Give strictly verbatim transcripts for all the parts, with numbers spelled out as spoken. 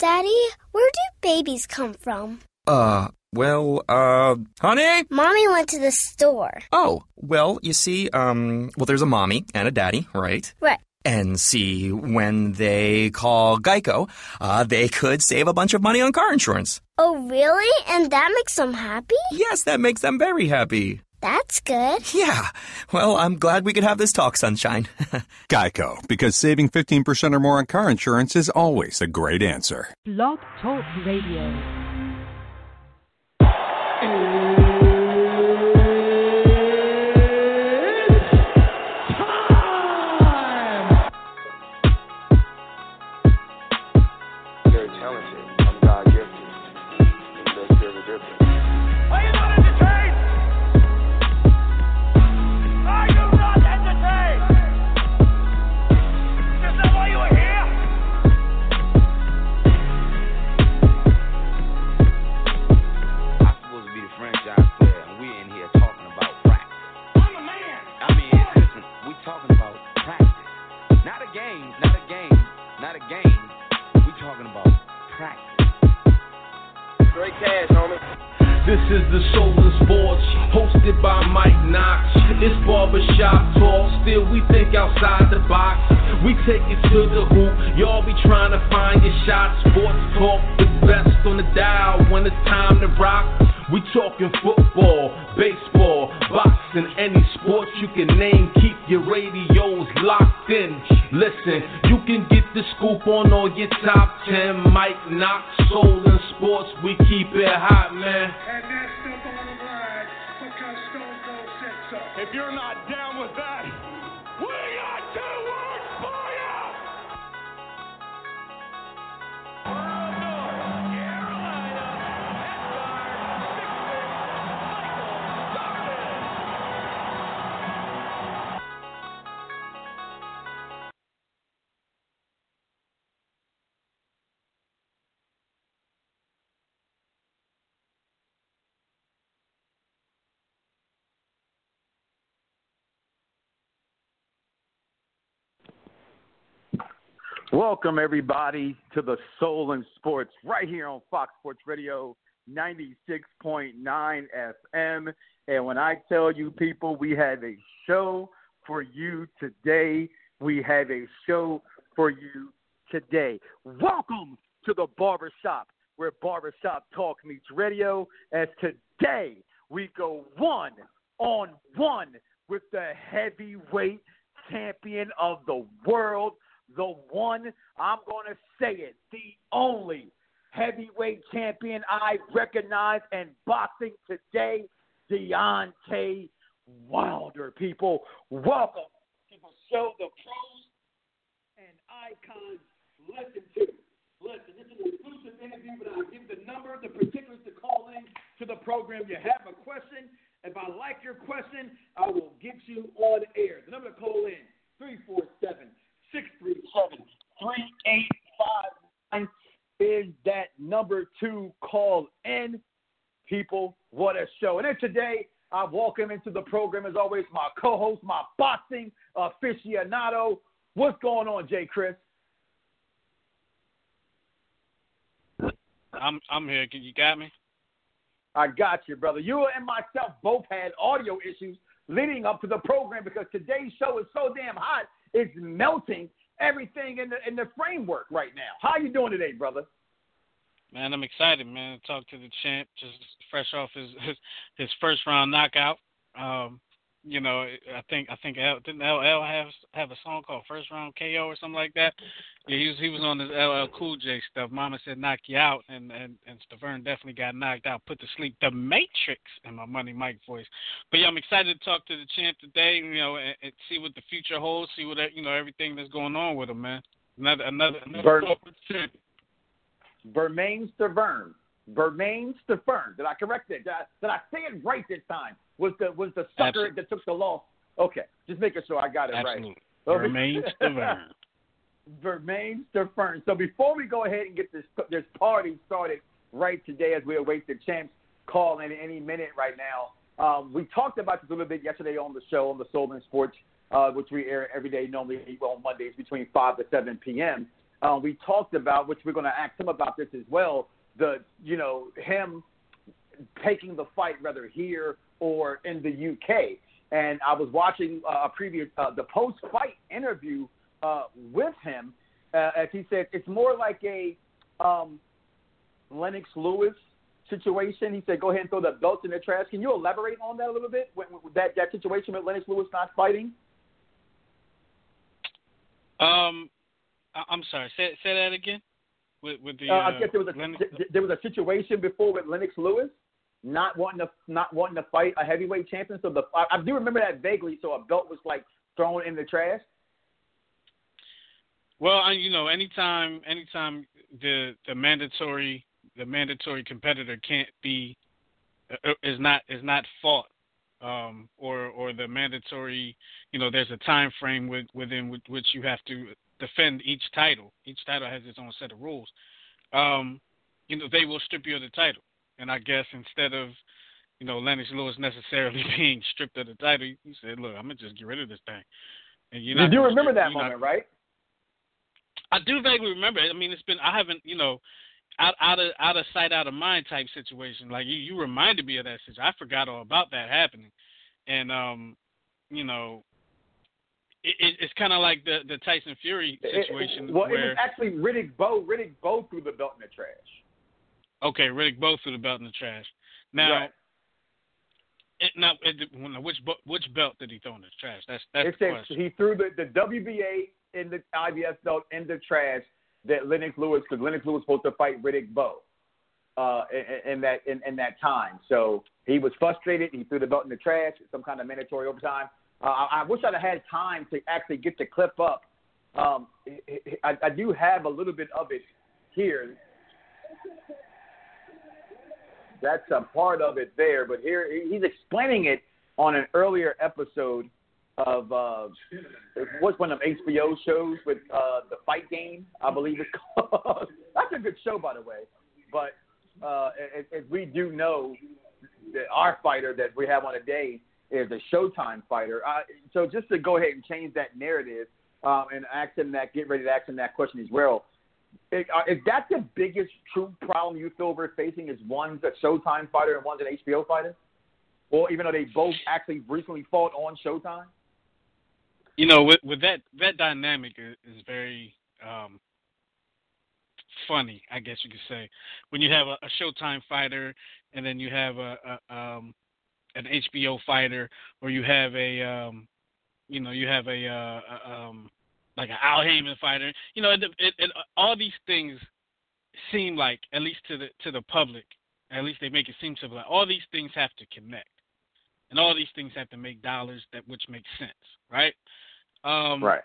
Daddy, where do babies come from? Uh, well, uh, honey? Mommy went to the store. Oh, well, you see, um, well, there's a mommy and a daddy, right? Right. And see, when they call Geico, uh, they could save a bunch of money on car insurance. Oh, really? And that makes them happy? Yes, that makes them very happy. That's good. Yeah. Well, I'm glad we could have this talk, Sunshine. Geico, because saving fifteen percent or more on car insurance is always a great answer. Blog Talk Radio. This is the Soul Sports, hosted by Mike Knox. It's barbershop talk, still we think outside the box. We take it to the hoop, y'all be trying to find your shots. Sports talk, the best on the dial when it's time to rock. We talking football, baseball, boxing, any sports you can name. Keep your radios locked in. Listen, you can get the scoop on all your top ten. Mike Knox, Soul and Sports, we keep it hot, man. And that's the bottom line, because Stone Cold said so. If you're not down with that, we got two words for you! Welcome, everybody, to the Soul and Sports right here on Fox Sports Radio ninety-six point nine F M. And when I tell you, people, we have a show for you today. We have a show for you today. Welcome to the Barbershop, where Barbershop Talk meets radio. As today, we go one on one with the heavyweight champion of the world. The one, I'm going to say it, the only heavyweight champion I recognize in boxing today, Deontay Wilder. People, welcome to the show the pros and icons listen to. Listen, this is an exclusive interview, but I'll give the number, the particulars to call in to the program. You have a question. If I like your question, I will get you on air. The number to call in, three four seven, six three seven, three eight five nine is that number to call in. People, what a show. And then today, I welcome into the program, as always, my co-host, my boxing aficionado. What's going on, J. Chris? I'm I'm here. You got me? I got you, brother. You and myself both had audio issues leading up to the program because today's show is so damn hot. It's melting everything in the in the framework right now. How you doing today, brother? Man, I'm excited, man, to talk to the champ, just fresh off his his, his first round knockout. Um, you know, I think I think L, didn't L L have have a song called First Round K O or something like that? Yeah, he was he was on this L L Cool J stuff. Mama said knock you out, and and and Stavern definitely got knocked out, put to sleep. The Matrix in my Money Mike voice. But yeah, I'm excited to talk to the champ today. You know, and, and see what the future holds. See what you know everything that's going on with him, man. Another another another corporate champ. Bermain Stavern. Bermain Stavern. Did I correct it? Did I, did I say it right this time? Was the was the sucker Absolutely. that took the loss? Okay, just making sure I got it Absolutely. right. Bermain Stavern. Bermain Stavern. So before we go ahead and get this this party started right today, as we await the champ's call in any minute right now, um, we talked about this a little bit yesterday on the show on the Soul and Sports, uh, which we air every day, normally on Mondays between five to seven p.m. uh, we talked about, which we're going to ask him about this as well, the, you know, him taking the fight rather here or in the U K. And I was watching uh, a previous, uh, the post-fight interview uh, with him, uh, as he said, it's more like a um, Lennox Lewis situation. He said, go ahead and throw the belts in the trash. Can you elaborate on that a little bit, with, with that, that situation with Lennox Lewis not fighting? Um, I- I'm sorry, say, say that again? With, with the, uh, uh, I guess there was, a, Lennox... th- there was a situation before with Lennox Lewis not wanting to not wanting to fight a heavyweight champion. So the I, I do remember that vaguely. So a belt was like thrown in the trash. Well, I, you know, anytime anytime the the mandatory the mandatory competitor can't be uh, is not is not fought, um, or or the mandatory, you know, there's a time frame with, within with, which you have to defend each title. Each title has its own set of rules. Um, you know, they will strip you of the title. And I guess instead of, you know, Lennox Lewis necessarily being stripped of the title, he said, look, I'm going to just get rid of this thing. And you're not you do remember strip, that moment, not... right? I do vaguely remember it. I mean, it's been, I haven't, you know, out, out of out of sight, out of mind type situation. Like, you, you reminded me of that situation. I forgot all about that happening. And, um, you know, it, it, it's kind of like the, the Tyson Fury situation. It, it, well, where, it was actually Riddick Bowe. Riddick Bowe threw the belt in the trash. Okay, Riddick Bowe threw the belt in the trash. Now, right. it, now it, which which belt did he throw in the trash? That's that's it the says question. He threw the, the W B A and the I B S belt in the trash that Lennox Lewis, because Lennox Lewis was supposed to fight Riddick Bowe uh, in, in that in, in that time. So he was frustrated. He threw the belt in the trash. Some kind of mandatory overtime. Uh, I, I wish I'd have had time to actually get the clip up. Um, I, I do have a little bit of it here. That's a part of it there, but here he's explaining it on an earlier episode of uh, it was one of H B O shows with uh, the Fight Game, I believe it's called. That's a good show, by the way. But uh, as, as we do know, that our fighter that we have on today is a Showtime fighter. Uh, so just to go ahead and change that narrative um, and ask him that, get ready to ask him that question as well. Is, uh, is that the biggest true problem you feel we're facing? Is one's a Showtime fighter and one's an H B O fighter? Or even though they both actually recently fought on Showtime? You know, with, with that that dynamic is, is very um, funny, I guess you could say. When you have a, a Showtime fighter and then you have a, a um, an H B O fighter, or you have a um, you know you have a, uh, a um, like an Al Heyman fighter. You know, it, it, it, all these things seem like, at least to the to the public, at least they make it seem simple. Like all these things have to connect, and all these things have to make dollars that which makes sense, right? Um, right.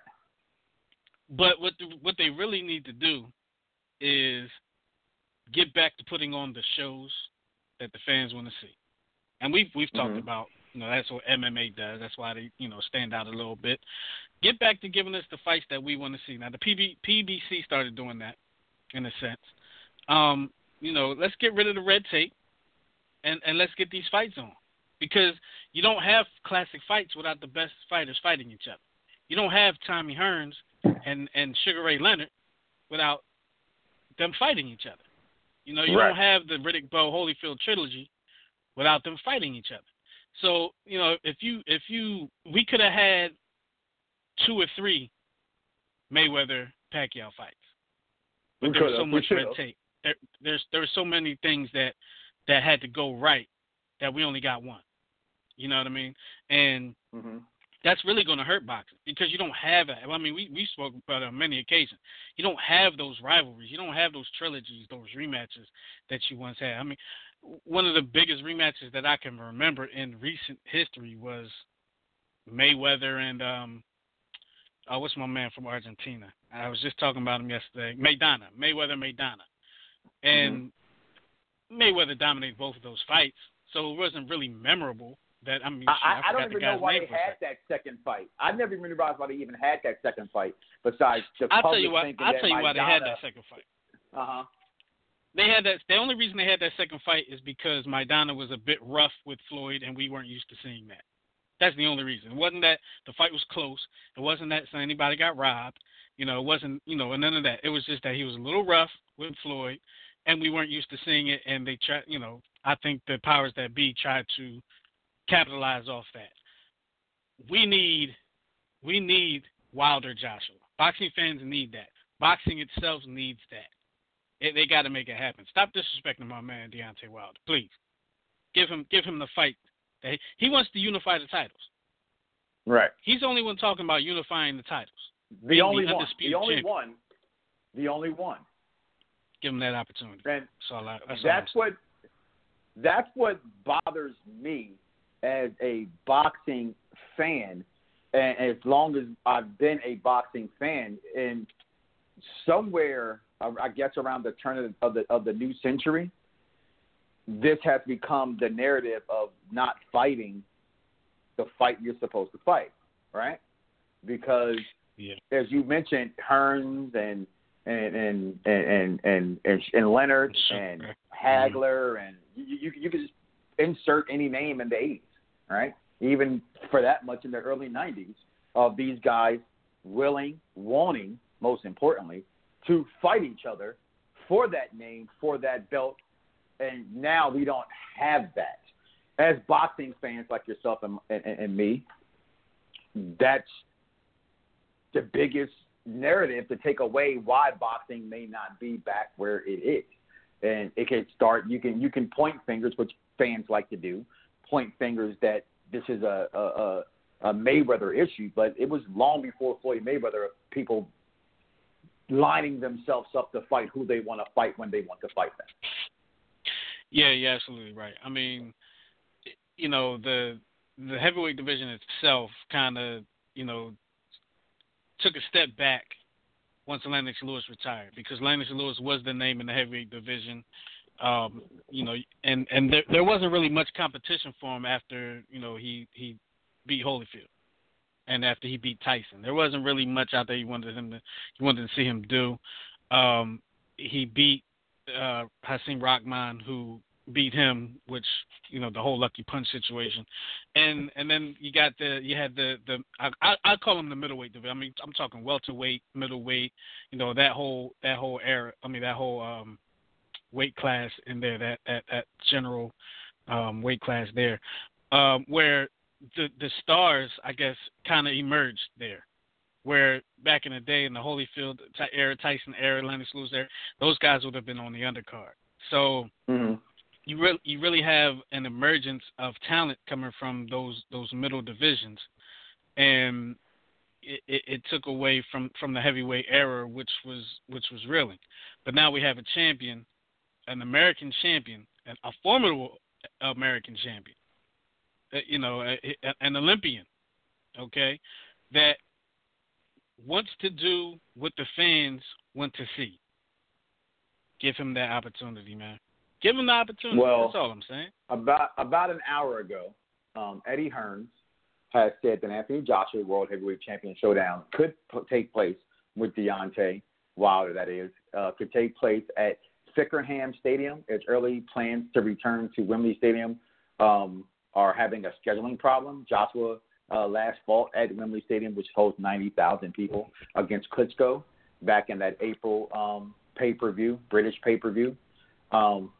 But what the, what they really need to do is get back to putting on the shows that the fans want to see, and we've we've mm-hmm. talked about. You know, that's what M M A does. That's why they, you know, stand out a little bit. Get back to giving us the fights that we want to see. Now, the P B, P B C started doing that, in a sense. Um, you know, let's get rid of the red tape, and, and let's get these fights on. Because you don't have classic fights without the best fighters fighting each other. You don't have Tommy Hearns and, and Sugar Ray Leonard without them fighting each other. You know, you right. don't have the Riddick Bowe Holyfield trilogy without them fighting each other. So, you know, if you, if you, we could have had two or three Mayweather-Pacquiao fights. But there was so much red tape. There, there's, there were so many things that, that had to go right that we only got one. You know what I mean? And mm-hmm. that's really going to hurt boxing because you don't have it. I mean, we, we spoke about it on many occasions. You don't have those rivalries. You don't have those trilogies, those rematches that you once had. I mean, one of the biggest rematches that I can remember in recent history was Mayweather and um, oh, what's my man from Argentina? I was just talking about him yesterday. Maidana, Mayweather, Maidana, and mm-hmm. Mayweather dominated both of those fights, so it wasn't really memorable. That I mean, I, I, I don't even know why they had that second fight. I never even realized why they even had that second fight. Besides, the I'll public tell you why. thinking I'll that tell you why Maidana, they had that second fight. Uh huh. They had that. The only reason they had that second fight is because Maidana was a bit rough with Floyd, and we weren't used to seeing that. That's the only reason. It wasn't that the fight was close. It wasn't that anybody got robbed. You know, it wasn't, you know, none of that. It was just that he was a little rough with Floyd, and we weren't used to seeing it. And they tried, you know, I think the powers that be tried to capitalize off that. We need, we need Wilder Joshua. Boxing fans need that. Boxing itself needs that. It, they got to make it happen. Stop disrespecting my man Deontay Wilder, please. Give him, give him the fight. He, he wants to unify the titles. Right. He's the only one talking about unifying the titles. The only the one. The only champion. one. The only one. Give him that opportunity. And that's all I, that's, that's all what. That's what bothers me as a boxing fan, and as long as I've been a boxing fan, and somewhere I guess around the turn of the of the new century, this has become the narrative of not fighting the fight you're supposed to fight, right? Because yeah. as you mentioned, Hearns and and and and and and, and Leonard and Hagler, mm-hmm. and you, you you could just insert any name in the eighties, right? Even for that much in the early nineties, of these guys willing, wanting, most importantly, to fight each other for that name, for that belt, and now we don't have that. As boxing fans like yourself and, and, and me, that's the biggest narrative to take away why boxing may not be back where it is. And it can start, you can you can point fingers, which fans like to do, point fingers that this is a, a, a, a Mayweather issue, but it was long before Floyd Mayweather of people lining themselves up to fight who they want to fight when they want to fight them. Yeah, you're absolutely right. I mean, you know, the the heavyweight division itself kind of, you know, took a step back once Lennox Lewis retired, because Lennox Lewis was the name in the heavyweight division, um, you know, and, and there, there wasn't really much competition for him after, you know, he, he beat Holyfield and after he beat Tyson. There wasn't really much out there you wanted him to, you wanted to see him do. Um, he beat uh, Hasim Rahman, who beat him, which, you know, the whole lucky punch situation, and and then you got the you had the the I I, I call him the middleweight division. I mean, I'm talking welterweight, middleweight, you know, that whole that whole era. I mean, that whole um, weight class in there, that that that general um, weight class there, um, where the the stars, I guess, kind of emerged there. Where back in the day in the Holyfield era, Tyson era, Lennox Lewis era, those guys would have been on the undercard. So. Mm-hmm. You really, you really have an emergence of talent coming from those those middle divisions, and it, it, it took away from, from the heavyweight era, which was which was reeling. But now we have a champion, an American champion, an, a formidable American champion, uh, you know, a, a, an Olympian, okay, that wants to do what the fans want to see. Give him that opportunity, man. Give him the opportunity. Well, that's all I'm saying. About about an hour ago, um, Eddie Hearns has said that Anthony Joshua World Heavyweight Champion Showdown could p- take place with Deontay Wilder, that is, uh, could take place at Fickenham Stadium. Its early plans to return to Wembley Stadium um, are having a scheduling problem. Joshua uh, last fought at Wembley Stadium, which holds ninety thousand people, against Klitschko back in that April um, pay-per-view, British pay-per-view. Um,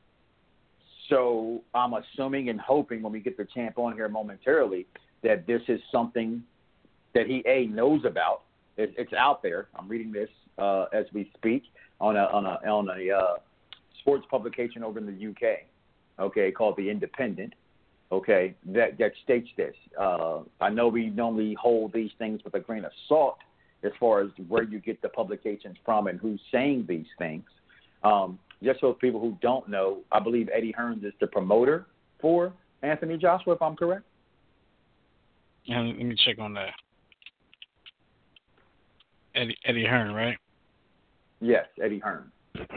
So I'm assuming and hoping when we get the champ on here momentarily that this is something that he A, knows about. It, it's out there. I'm reading this uh, as we speak on a on a on a uh, sports publication over in the U K. Okay, called The Independent. Okay, that that states this. Uh, I know we normally hold these things with a grain of salt as far as where you get the publications from and who's saying these things. Um, Just so people who don't know, I believe Eddie Hearns is the promoter for Anthony Joshua, if I'm correct. Yeah, let me check on that. Eddie, Eddie Hearn, right? Yes, Eddie Hearns.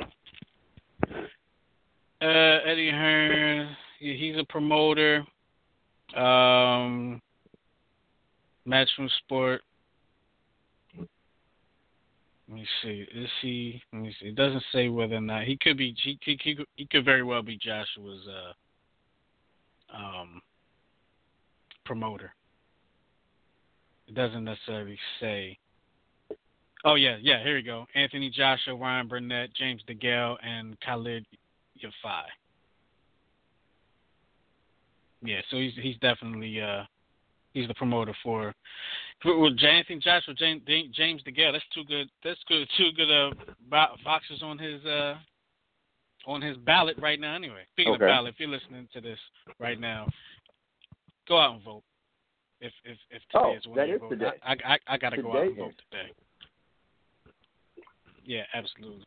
Uh, Eddie Hearn, yeah, he's a promoter. Um, Matchroom Sport. Let me see. Is he? Let me see. It doesn't say whether or not he could be. He, he, he, could, he could very well be Joshua's uh, um, promoter. It doesn't necessarily say. Oh yeah, yeah. Here we go. Anthony Joshua, Ryan Burnett, James DeGale, and Khalid Yafai. Yeah, so he's he's definitely uh he's the promoter for well, Anthony Joshua, James James DeGale. That's two good. That's good. Two good uh boxers on his uh on his ballot right now. Anyway, speaking Okay. of ballot, if you're listening to this right now, go out and vote. If if if today Oh, is when that you is vote, today. I I, I got to go out and Today vote is. today. Yeah, absolutely.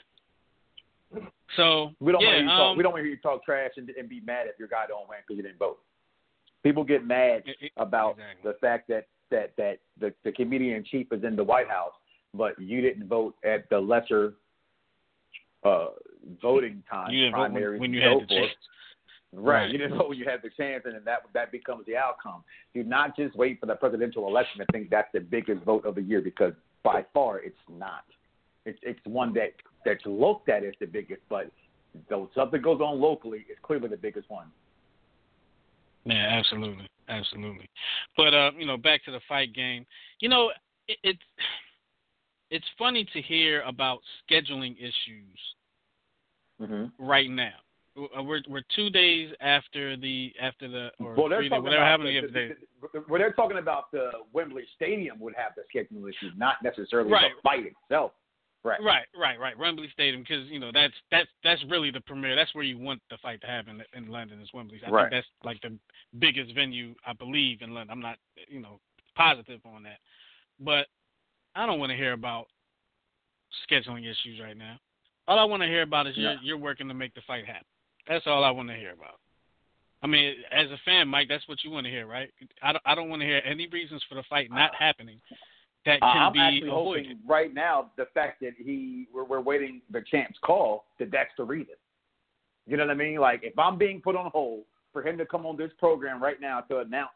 So We don't yeah, want to hear you talk. um, We don't want to hear you talk trash and, and be mad if your guy don't win because you didn't vote. People get mad it- it- about exactly. the fact that that that the, the comedian in chief is in the White House, but you didn't vote at the lesser uh, voting time You didn't vote when, primaries when you and had so the forth. chance. Right. Right. You didn't vote when you had the chance, and then that that becomes the outcome. Do not just wait for the presidential election and think that's the biggest vote of the year, because by far it's not. It's it's one that that's looked at as the biggest, but though something goes on locally, it's clearly the biggest one. Yeah, absolutely, absolutely. But uh, you know, back to the fight game. You know, it, it's it's funny to hear about scheduling issues Mm-hmm. right now. We're we're two days after the after the or Well, they're three days, talking whatever about happened the, the other the, day. the, the, well, they're talking about the Wembley Stadium would have the scheduling issues, not necessarily Right. the fight itself. Right. Right, right, right. Wembley Stadium, because you know that's that's that's really the premier. That's where you want the fight to happen in London. Is Wembley. I Right. think that's like the biggest venue, I believe, in London. I'm not, you know, positive on that, but I don't want to hear about scheduling issues right now. All I want to hear about is No. you're you're working to make the fight happen. That's all I want to hear about. I mean, as a fan, Mike, that's what you want to hear, right? I don't, I don't want to hear any reasons for the fight not happening that can I'm be actually avoided. hoping right now the fact that he we're, we're waiting the champ's call, that that's the reason. You know what I mean? Like, if I'm being put on hold for him to come on this program right now to announce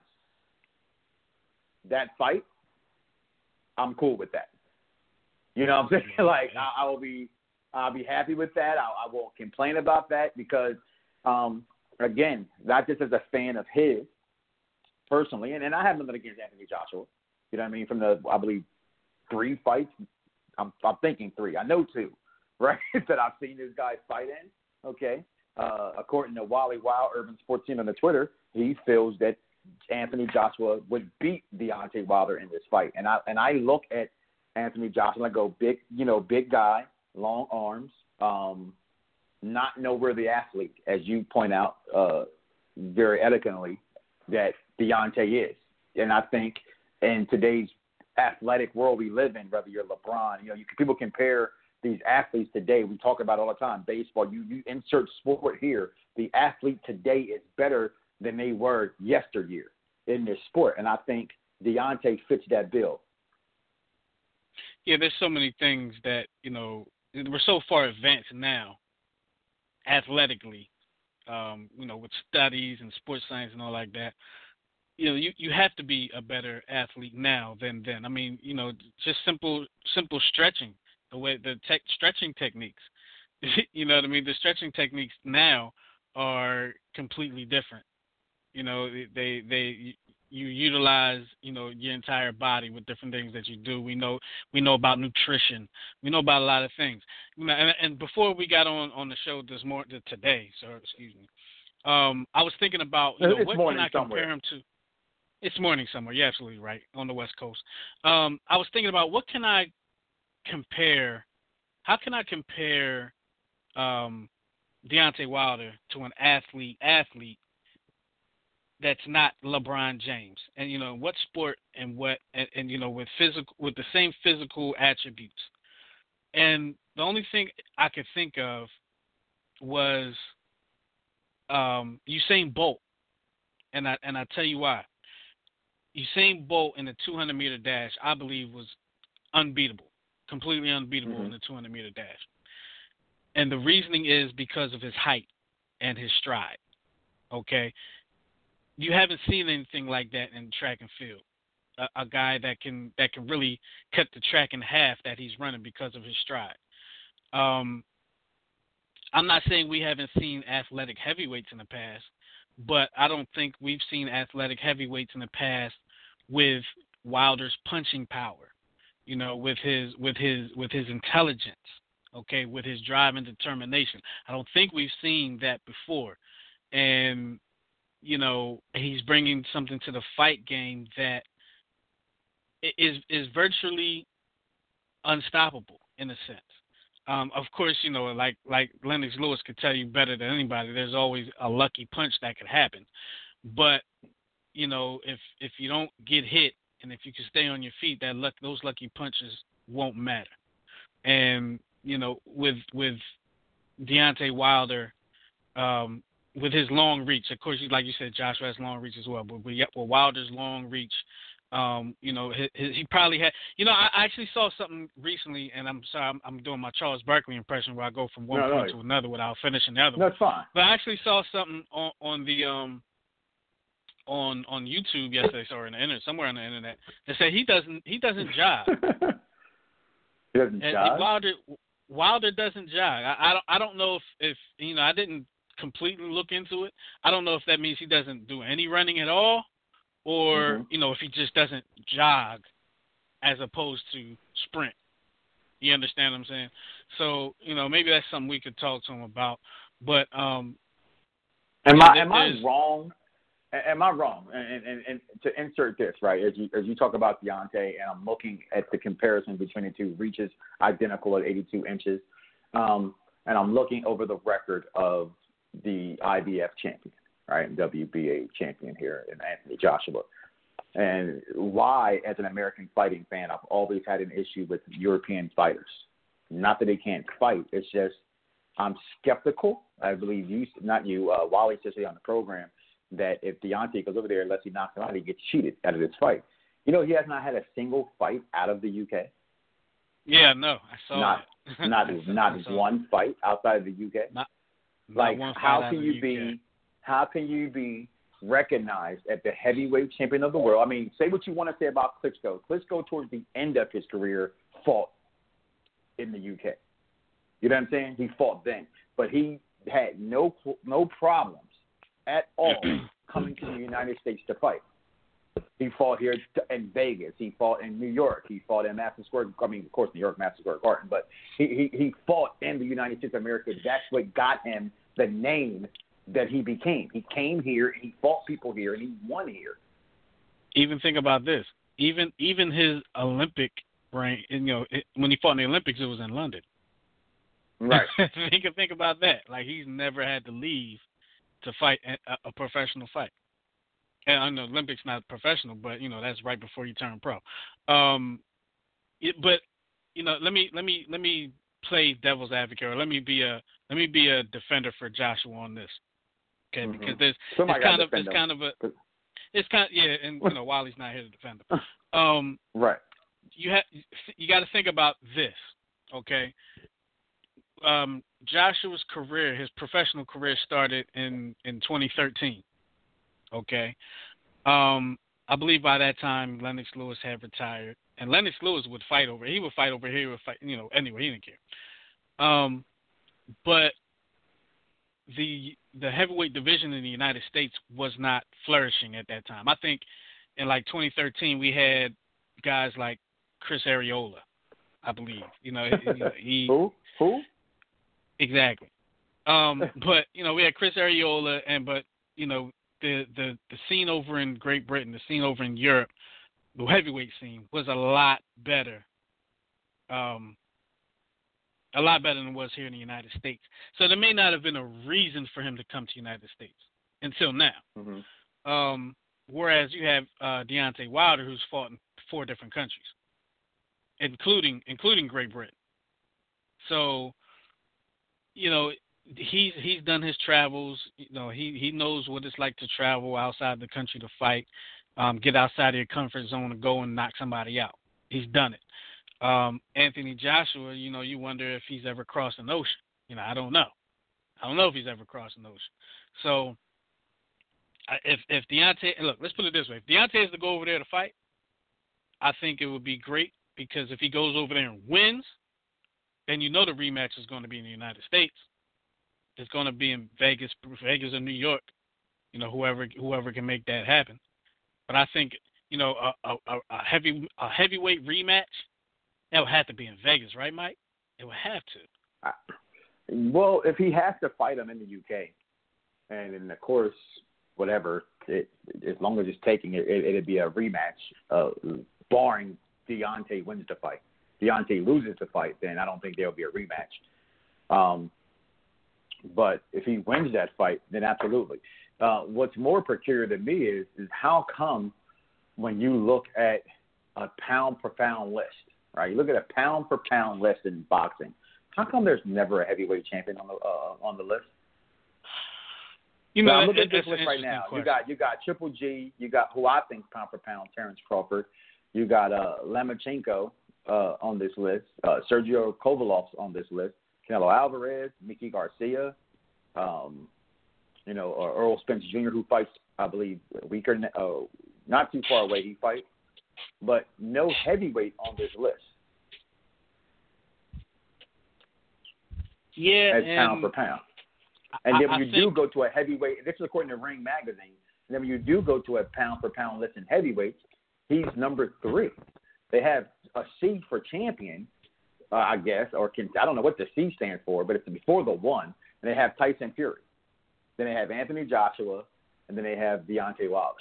that fight, I'm cool with that. You know what I'm saying? Like, I, I will be I'll be happy with that. I, I won't complain about that because, um, again, not just as a fan of his personally, and, and I have nothing against Anthony Joshua. You know what I mean? From the, I believe, three fights, I'm, I'm thinking three. I know two, right, that I've seen this guy fight in. Okay. Uh, according to Wally Wow, Urban Sports Team on the Twitter, he feels that Anthony Joshua would beat Deontay Wilder in this fight. And I and I look at Anthony Joshua and I go, big, you know, big guy, long arms, um, not nowhere athlete, as you point out uh, very eloquently, that Deontay is. And I think in today's athletic world we live in, whether you're LeBron, you know, you people compare these athletes today. We talk about all the time, baseball. You you insert sport here. The athlete today is better than they were yesteryear in this sport, and I think Deontay fits that bill. Yeah, there's so many things that, you know, we're so far advanced now, athletically, um, you know, with studies and sports science and all like that. You know, you, you have to be a better athlete now than then. I mean, you know, just simple simple stretching, the way the tech stretching techniques. You know what I mean? The stretching techniques now are completely different. You know, they they you utilize, you know, your entire body with different things that you do. We know we know about nutrition. We know about a lot of things. You know, and, and before we got on, on the show this more today, so excuse me, um, I was thinking about, you know, It's what morning can I compare somewhere. him to? It's morning somewhere. You're absolutely right, on the West Coast. Um, I was thinking about what can I compare? How can I compare um, Deontay Wilder to an athlete athlete that's not LeBron James? And, you know, what sport and what and, and you know, with physical with the same physical attributes. And the only thing I could think of was um, Usain Bolt, and I and I tell you why. Usain Bolt in the two hundred meter dash, I believe, was unbeatable, completely unbeatable Mm-hmm. in the two hundred meter dash. And the reasoning is because of his height and his stride. Okay, you haven't seen anything like that in track and field. A, a guy that can that can really cut the track in half that he's running because of his stride. Um, I'm not saying we haven't seen athletic heavyweights in the past, but I don't think we've seen athletic heavyweights in the past with Wilder's punching power. you know, with his with his with his intelligence, okay, with his drive and determination. I don't think we've seen that before, and you know, he's bringing something to the fight game that is is virtually unstoppable in a sense. Um, of course, you know, like like Lennox Lewis could tell you better than anybody. There's always a lucky punch that could happen, but you know, if if you don't get hit and if you can stay on your feet, that luck those lucky punches won't matter. And you know, with with Deontay Wilder, um, with his long reach, of course, like you said, Joshua has long reach as well. But with Wilder's long reach, um, you know, he, he probably had. You know, I actually saw something recently, and I'm sorry, I'm, I'm doing my Charles Barkley impression where I go from one no, point no. to another without finishing the other No, one. it's fine. But I actually saw something on, on the um. on on YouTube yesterday, sorry, on the internet, somewhere on the internet, that said he doesn't he doesn't jog. He doesn't and jog? Wilder Wilder doesn't jog. I, I don't I don't know if, if you know I didn't completely look into it. I don't know if that means he doesn't do any running at all, or mm-hmm. you know if he just doesn't jog as opposed to sprint. You understand what I'm saying? So you know maybe that's something we could talk to him about. But um, am I know, am I wrong? Am I wrong? And, and, and to insert this, right, as you as you talk about Deontay, and I'm looking at the comparison between the two, reaches identical at eighty-two inches, um, and I'm looking over the record of the I B F champion, right, W B A champion here, in Anthony Joshua. And why, as an American fighting fan, I've always had an issue with European fighters. Not that they can't fight, it's just I'm skeptical. I believe you, not you, uh, Wally said on the program, that if Deontay goes over there, unless he knocks him out, he gets cheated out of this fight. You know, he has not had a single fight out of the U K. Yeah, no, I saw not, that. not not saw one that. fight outside of the U K. Not, like, not how can you be? How can you be recognized as the heavyweight champion of the world? I mean, say what you want to say about Klitschko. Klitschko, towards the end of his career, fought in the U K. You know what I'm saying? He fought then, but he had no no problems at all coming to the United States to fight. He fought here in Vegas. He fought in New York. He fought in Madison Square. I mean, of course, New York, Madison Square Garden. But he, he, he fought in the United States of America. That's what got him the name that he became. He came here, and he fought people here, and he won here. Even think about this. Even even his Olympic reign, you know, it, when he fought in the Olympics, it was in London. Right. think think about that. Like, he's never had to leave to fight a, a professional fight. And I know Olympics not professional, but you know that's right before you turn pro. Um, it, but you know, let me let me let me play devil's advocate, or let me be a let me be a defender for Joshua on this, okay? Mm-hmm. Because there's Somebody it's kind of it's them. kind of a it's kind of, yeah, and you know Wally's not here to defend him. Um, right. You have you got to think about this, okay? Um, Joshua's career, his professional career, started in, in twenty thirteen. Okay, um, I believe by that time Lennox Lewis had retired, and Lennox Lewis would fight over. He would fight over here. He would fight, you know, anyway. He didn't care. Um, but the the heavyweight division in the United States was not flourishing at that time. I think in like twenty thirteen we had guys like Chris Arreola, I believe. You know, he who who. Exactly. Um, but, you know, we had Chris Arreola, and but, you know, the, the, the scene over in Great Britain, the scene over in Europe, the heavyweight scene was a lot better. Um, a lot better than it was here in the United States. So there may not have been a reason for him to come to the United States until now. Mm-hmm. Um, whereas you have uh, Deontay Wilder, who's fought in four different countries, including including Great Britain. So, you know, he's he's done his travels. You know, he, he knows what it's like to travel outside the country to fight, um, get outside of your comfort zone and go and knock somebody out. He's done it. Um, Anthony Joshua, you know, you wonder if he's ever crossed an ocean. You know, I don't know. I don't know if he's ever crossed an ocean. So, if if Deontay, look, let's put it this way: if Deontay is to go over there to fight, I think it would be great, because if he goes over there and wins, then you know the rematch is going to be in the United States. It's going to be in Vegas, Vegas or New York. You know, whoever whoever can make that happen. But I think, you know, a, a, a heavy a heavyweight rematch It would have to be in Vegas, right, Mike? It would have to. Uh, well, if he has to fight him in the U K, and then of course, whatever, it, as long as it's taking it, it, it'd be a rematch, uh, barring Deontay wins the fight. Deontay loses the fight, then I don't think there'll be a rematch. Um, but if he wins that fight, then absolutely. Uh, what's more peculiar to me is is how come when you look at a pound per pound list, right? You look at a pound per pound list in boxing. How come there's never a heavyweight champion on the uh, on the list? You know, now, look it, at this it's list right now. Question. You got you got Triple G. You got who I think pound for pound, Terrence Crawford. You got uh, Lomachenko uh, on this list. Uh, Sergio Kovalov's on this list. Canelo Alvarez, Mickey Garcia. Um, you know, or Earl Spence Junior, who fights, I believe, a week or uh, not too far away. He fights, but no heavyweight on this list. Yeah, as and pound for pound. And I, then when I you think, do go to a heavyweight, this is according to Ring Magazine, and then when you do go to a pound for pound list in heavyweights, he's number three. They have a C for champion, uh, I guess, or can, I don't know what the C stands for, but it's before the one. And they have Tyson Fury. Then they have Anthony Joshua, and then they have Deontay Wilder.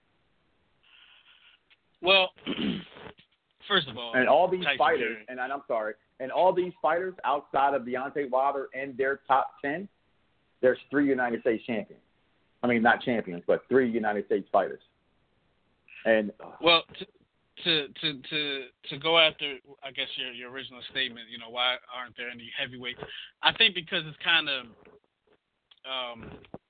Well, first of all, and all these Tyson fighters, Fury. and I'm sorry, and all these fighters outside of Deontay Wilder and their top ten, there's three United States champions. I mean, not champions, but three United States fighters. And well, to to to to, to go after, I guess your your original statement, you know, why aren't there any heavyweights? I think because it's kind of um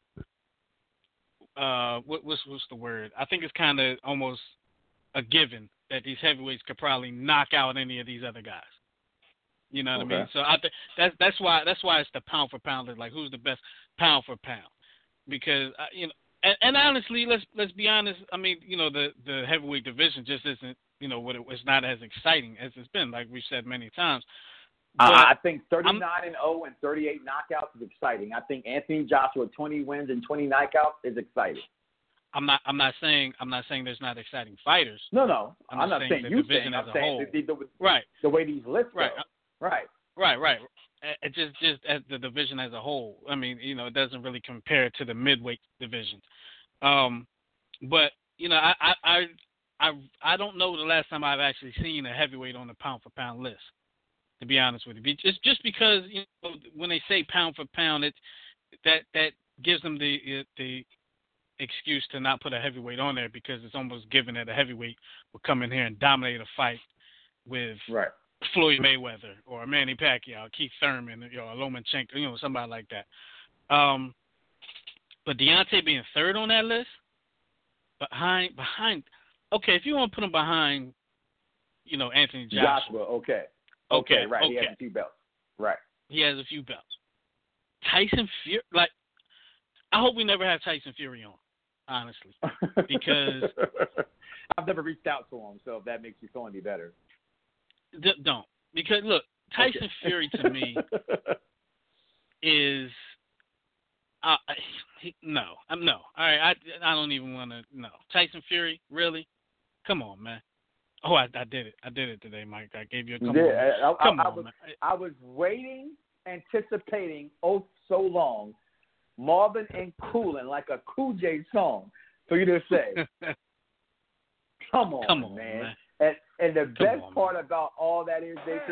uh what what's what's the word? I think it's kind of almost a given that these heavyweights could probably knock out any of these other guys. You know what okay. I mean? So I think that's that's why that's why it's the pound for pound. Like, who's the best pound for pound? Because uh, you know, and, and honestly, let's let's be honest. I mean, you know, the the heavyweight division just isn't, you know, what it, it's not as exciting as it's been, like we've said many times. Uh, But I think thirty-nine I'm, and oh and thirty-eight knockouts is exciting. I think Anthony Joshua twenty wins and twenty knockouts is exciting. I'm not I'm not saying I'm not saying there's not exciting fighters. No, no, I'm, I'm not saying, saying the you division saying. as I'm a saying whole. the, the, the, right. the way these lists right. go. Right. Right, right. It just just as the division as a whole. I mean, you know, it doesn't really compare to the midweight division. Um, but you know, I I I I, I don't know the last time I've actually seen a heavyweight on the pound for pound list. To be honest with you, just just because, you know, when they say pound for pound, it that that gives them the the excuse to not put a heavyweight on there, because it's almost given that a heavyweight will come in here and dominate a fight with right. Floyd Mayweather or Manny Pacquiao, Keith Thurman, you know, Lomachenko, you know, somebody like that. Um, but Deontay being third on that list, behind behind, okay, if you want to put him behind, you know, Anthony Joshua. Joshua, okay. Okay, okay, right. Okay. He has a few belts. Right. He has a few belts. Tyson Fury, like, I hope we never have Tyson Fury on, honestly, because I've never reached out to him, so if that makes you feel any better. D- don't. Because, look, Tyson okay. Fury to me is uh, he, no. I'm no. All right, I, I don't even want to, no. Tyson Fury, really? Come on, man. Oh, I, I did it. I did it today, Mike. I gave you a come yeah, on. I, Come I, I on, was, man. I was waiting, anticipating, oh, so long, Marvin and Coolin, like a Cool J song, for you to say, come on, come on, man. man. And, and the Come best on, part man. about all that is, they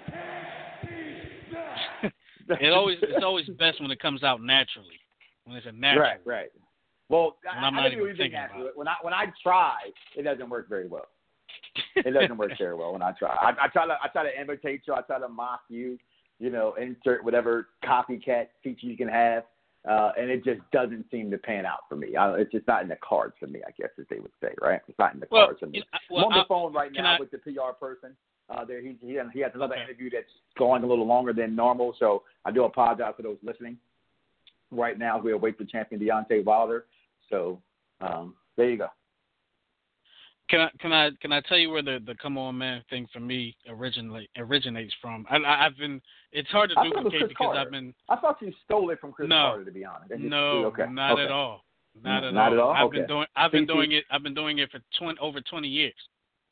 it always it's always best when it comes out naturally, when it's a natural. Right, right. Well, when I, I'm I not don't even even thinking natural. about it. When I when I try, it doesn't work very well. It doesn't work very well when I try. I, I try to I try to imitate you. I try to mock you. You know, insert whatever copycat feature you can have, uh, and it just doesn't seem to pan out for me. I, it's just not in the cards for me, I guess, as they would say, right? It's not in the well, cards for me. You know, well, I'm on the I, phone right now I, with the P R person. Uh, there, he he has, he has another okay. interview that's going a little longer than normal, so I do apologize for those listening. Right now, we await the champion Deontay Wilder. So um, there you go. Can I can I can I tell you where the, the come on man thing for me originally originates from? I, I, I've been it's hard to I thought it was duplicate Chris because Carter. I've been I thought you stole it from Chris no, Carter, to be honest. Just, no, okay. not okay. at all, not at not all. at all. I've okay. been doing I've been C C doing it I've been doing it for twenty over twenty years.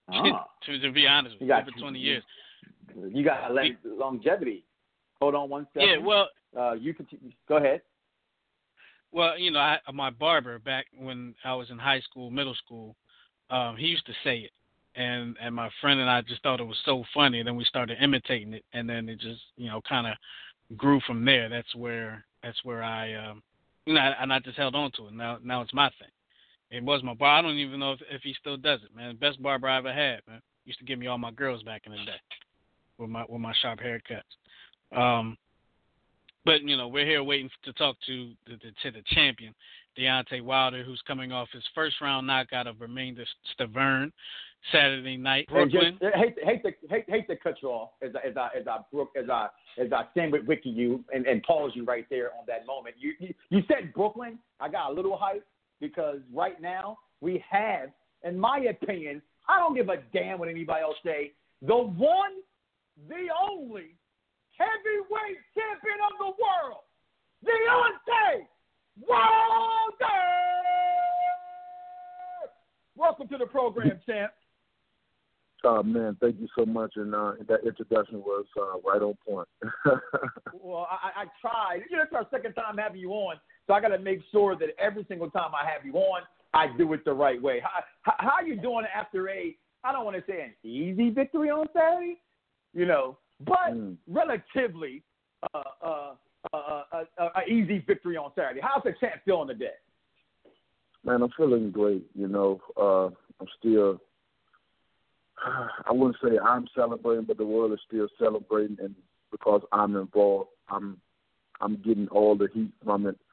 Ah. to, to be honest with you, You got- over twenty years. You got le- longevity. Hold on one second. Yeah, well, uh, you continue. Go ahead. well, you know, I, my barber back when I was in high school, middle school, um, he used to say it, and and my friend and I just thought it was so funny. And then we started imitating it, and then it just, you know, kind of grew from there. That's where that's where I, um, you know, and I just held on to it. Now now it's my thing. It was my barber. I don't even know if, if he still does it, man. Best barber I ever had, man. Used to give me all my girls back in the day with my with my sharp haircuts. Um, but you know, we're here waiting to talk to the, the to the champion, Deontay Wilder, who's coming off his first round knockout of Romain Stavern Saturday night, Brooklyn. Just, hate, hate to hate, hate to cut you off as I as I as I brook as I as I stand with Ricky you and, and pause you right there on that moment. You, you you said Brooklyn. I got a little hype because right now we have, in my opinion, I don't give a damn what anybody else say. The one, the only heavyweight champion of the world, Deontay Wilder. Welcome to the program, champ. Uh, man, thank you so much, and uh, that introduction was uh, right on point. Well, I, I tried. You know, it's our second time having you on, so I got to make sure that every single time I have you on, I do it the right way. How, how, how are you doing after a, I don't want to say an easy victory on Saturday, you know, but mm. relatively uh, uh, uh, uh, uh, uh, easy victory on Saturday. How's the champ feeling today? Man, I'm feeling great. You know, uh, I'm still, I wouldn't say I'm celebrating, but the world is still celebrating, and because I'm involved, I'm, I'm getting all the heat from it.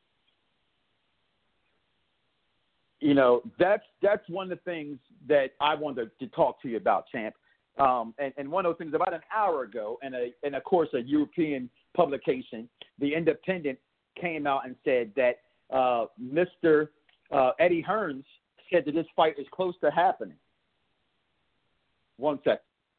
You know, that's that's one of the things that I wanted to talk to you about, champ. Um, and, and one of those things about an hour ago, and, a, and of course, a European publication, The Independent, came out and said that uh, Mister Uh, Eddie Hearns said that this fight is close to happening. One second.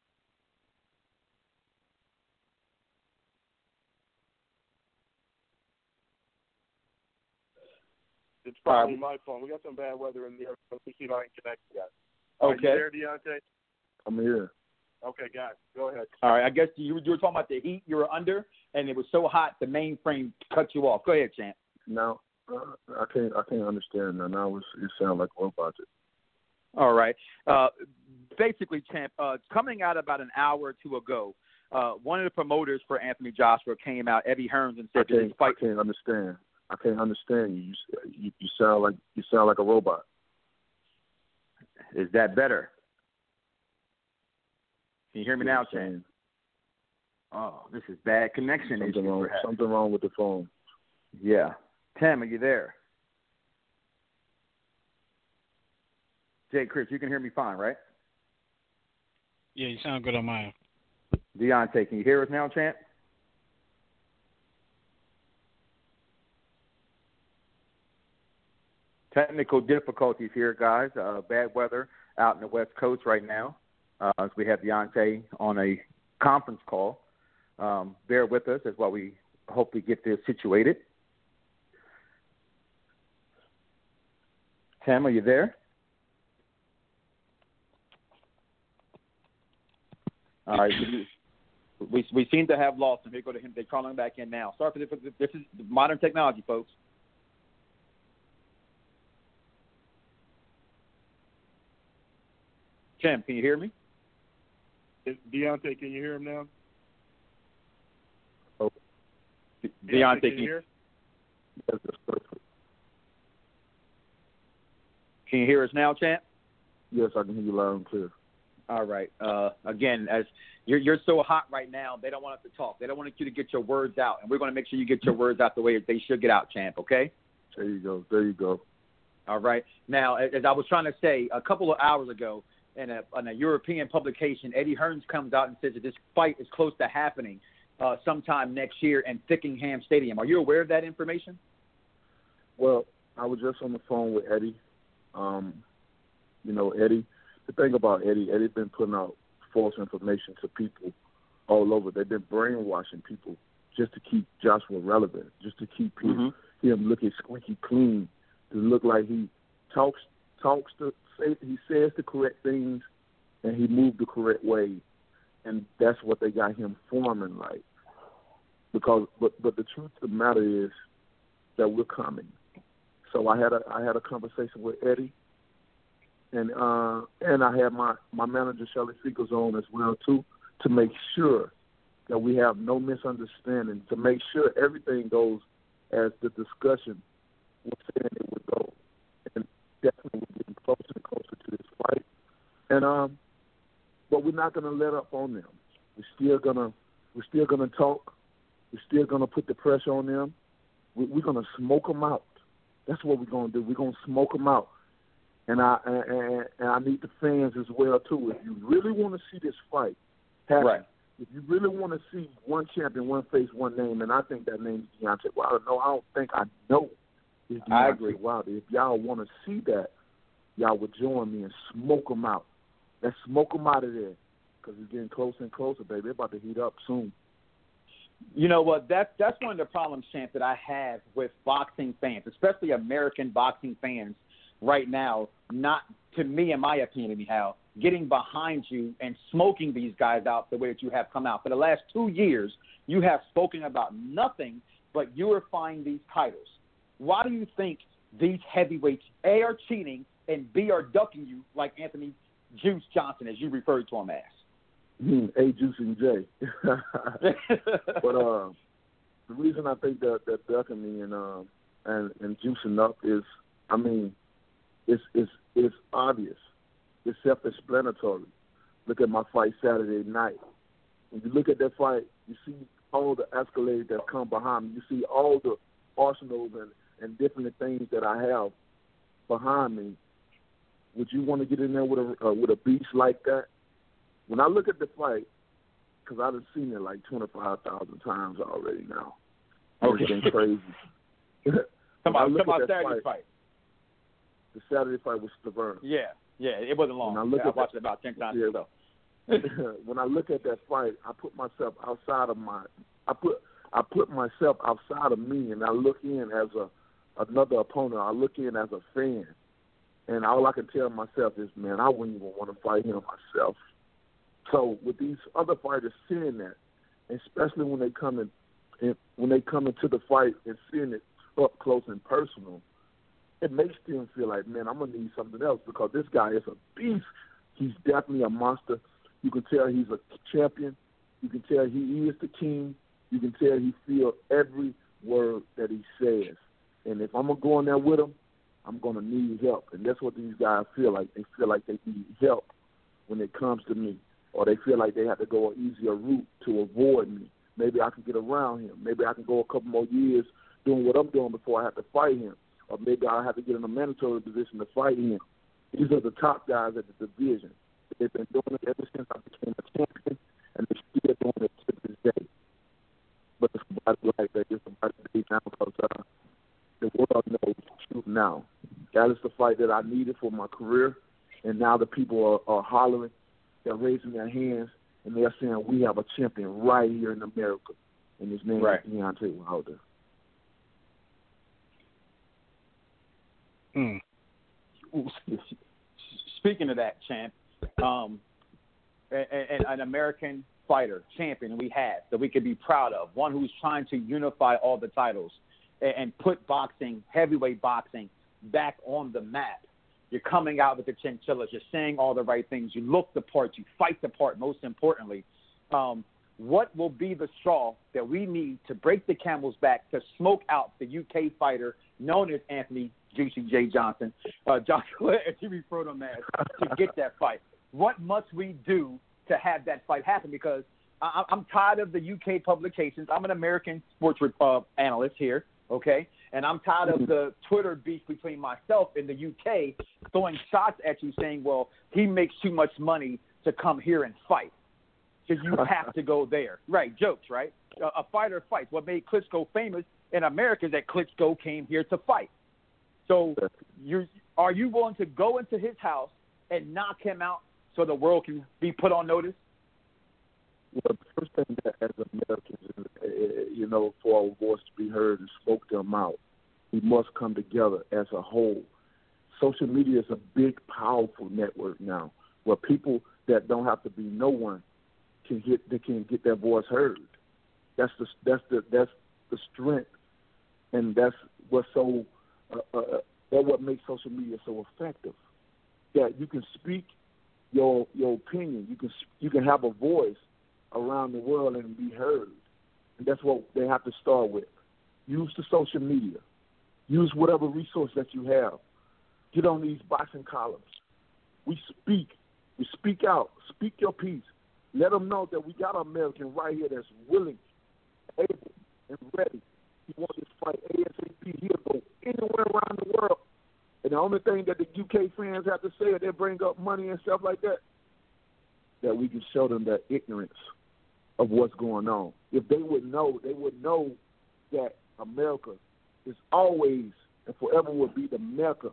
It's probably my phone. We got some bad weather in there. We see I ain't connected yet. Are Okay. you there, Deontay? I'm here. Okay, guys, go ahead. All right. I guess you, you were talking about the heat you were under, and it was so hot the mainframe cut you off. Go ahead, champ. Now, uh, I can't I can't understand now. Now it's, it sounds like robots. All right. Uh, basically, champ, uh, coming out about an hour or two ago, uh, one of the promoters for Anthony Joshua came out, Eddie Hearns, and said I can't, that fight. I can't understand. I can't understand you. You, you. you sound like you sound like a robot. Is that better? Can you hear me now, champ? Oh, this is bad connection. Something wrong. Something wrong with the phone. Yeah. Tim, are you there? Jay, Chris, you can hear me fine, right? Yeah, you sound good on mine. Deontay, can you hear us now, champ? Technical difficulties here, guys. Uh, bad weather out in the West Coast right now. Uh, as we have Deontay on a conference call. Um, bear with us as while we hopefully get this situated. Tim, are you there? All right. We we seem to have lost him. Here go to him. They're calling him back in now. Sorry for this. This is modern technology, folks. Tim, can you hear me? Deontay, can you hear him now? Oh. Deontay, Deontay can you hear? Yes, that's perfect. Can you hear us now, champ? Yes, I can hear you loud and clear. All right. Uh, again, as you're you're so hot right now, they don't want us to talk. They don't want you to get your words out, and we're going to make sure you get your words out the way they should get out, champ. Okay? There you go. There you go. All right. Now, as I was trying to say a couple of hours ago, in a, in a European publication, Eddie Hearns comes out and says that this fight is close to happening uh, sometime next year in Tickenham Stadium. Are you aware of that information? Well, I was just on the phone with Eddie. Um, you know, Eddie, the thing about Eddie, Eddie's been putting out false information to people all over. They've been brainwashing people just to keep Joshua relevant, just to keep him, mm-hmm. him looking squeaky clean, to look like he talks talks to say he says the correct things, and he moved the correct way, and that's what they got him forming like. Because, but but the truth of the matter is that we're coming. So I had a I had a conversation with Eddie, and uh, and I had my, my manager Shelly Seekers on as well too, to make sure that we have no misunderstanding, to make sure everything goes as the discussion was saying it would go, and definitely we're getting closer and closer to this fight. And um, but we're not going to let up on them. We're still gonna we're still gonna talk. We're still going to put the pressure on them. We're going to smoke them out. That's what we're going to do. We're going to smoke them out. And I and, and I need the fans as well, too. If you really want to see this fight happen, right. If you really want to see one champion, one face, one name, and I think that name is Deontay Wilder. No, I don't think I know it's Deontay Wilder. If y'all want to see that, y'all would join me and smoke them out. Let's smoke them out of there because it's getting closer and closer, baby. They're about to heat up soon. You know what? That's that's one of the problems, Champ, that I have with boxing fans, especially American boxing fans right now. Not, to me, in my opinion, anyhow, getting behind you and smoking these guys out the way that you have come out. For the last two years, you have spoken about nothing but unifying these titles. Why do you think these heavyweights, A, are cheating, and B, are ducking you like Anthony Juice Johnson, as you referred to him as? Mm, A, Juice, and J. But uh, the reason I think that that ducking me and uh, and and juicing up is, I mean, it's it's it's obvious. It's self-explanatory. Look at my fight Saturday night. When you look at that fight, you see all the escalades that come behind me. You see all the arsenals and, and different things that I have behind me. Would you want to get in there with a uh, with a beast like that? When I look at the fight, because I've seen it like twenty-five thousand times already now. Okay. It's been crazy. Come on, come on, Saturday fight, fight. The Saturday fight was Stavern. Yeah, yeah, it wasn't long. When I, look yeah, at I watched that, it about ten times. Yeah, when I look at that fight, I put myself outside of my, I put I put myself outside of me, and I look in as a another opponent. I look in as a fan, and all I can tell myself is, man, I wouldn't even want to fight him myself. So with these other fighters seeing that, especially when they come in, in when they come into the fight and seeing it up close and personal, it makes them feel like, man, I'm gonna need something else because this guy is a beast. He's definitely a monster. You can tell he's a champion. You can tell he is the king. You can tell he feels every word that he says. And if I'm gonna go in there with him, I'm gonna need help. And that's what these guys feel like. They feel like they need help when it comes to me. Or they feel like they have to go an easier route to avoid me. Maybe I can get around him. Maybe I can go a couple more years doing what I'm doing before I have to fight him. Or maybe I'll have to get in a mandatory position to fight him. These are the top guys at the division. They've been doing it ever since I became a champion, and they're still doing it to this day. But it's somebody like that. It's somebody today now because uh, the world knows the truth now. That is the fight that I needed for my career, and now the people are, are hollering. They're raising their hands, and they're saying, we have a champion right here in America, and his name right. is Deontay Wilder. Mm. Speaking of that, champ, um, an, an American fighter, champion we have that we could be proud of, one who's trying to unify all the titles and, and put boxing, heavyweight boxing, back on the map. You're coming out with the chinchillas. You're saying all the right things. You look the part. You fight the part, most importantly. Um, what will be the straw that we need to break the camel's back to smoke out the U K fighter known as Anthony Juicy J. Johnson, uh, Joshua, as you referred to him as, to get that fight? What must we do to have that fight happen? Because I, I'm tired of the U K publications. I'm an American sports uh, analyst here, okay? And I'm tired of the Twitter beef between myself and the U K throwing shots at you saying, well, he makes too much money to come here and fight. So you have to go there. Right, jokes, right? A, a fighter fights. What made Klitschko famous in America is that Klitschko came here to fight. So you are you willing to go into his house and knock him out so the world can be put on notice? Well, the first thing that as Americans, uh, you know, for our voice to be heard and spoke them out, we must come together as a whole. Social media is a big, powerful network now where people that don't have to be no one can get they can get their voice heard. That's the that's the that's the strength, and that's what's so uh, uh, that's what makes social media so effective. That you can speak your your opinion, you can you can have a voice around the world and be heard, and that's what they have to start with. Use the social media, use whatever resource that you have. Get on these boxing columns. We speak, we speak out, speak your piece. Let them know that we got an American right here that's willing, able, and ready. He wants this fight ASAP. He'll go anywhere around the world. And the only thing that the U K fans have to say is they bring up money and stuff like that, that we can show them that ignorance of what's going on. If they would know, they would know that America is always and forever will be the Mecca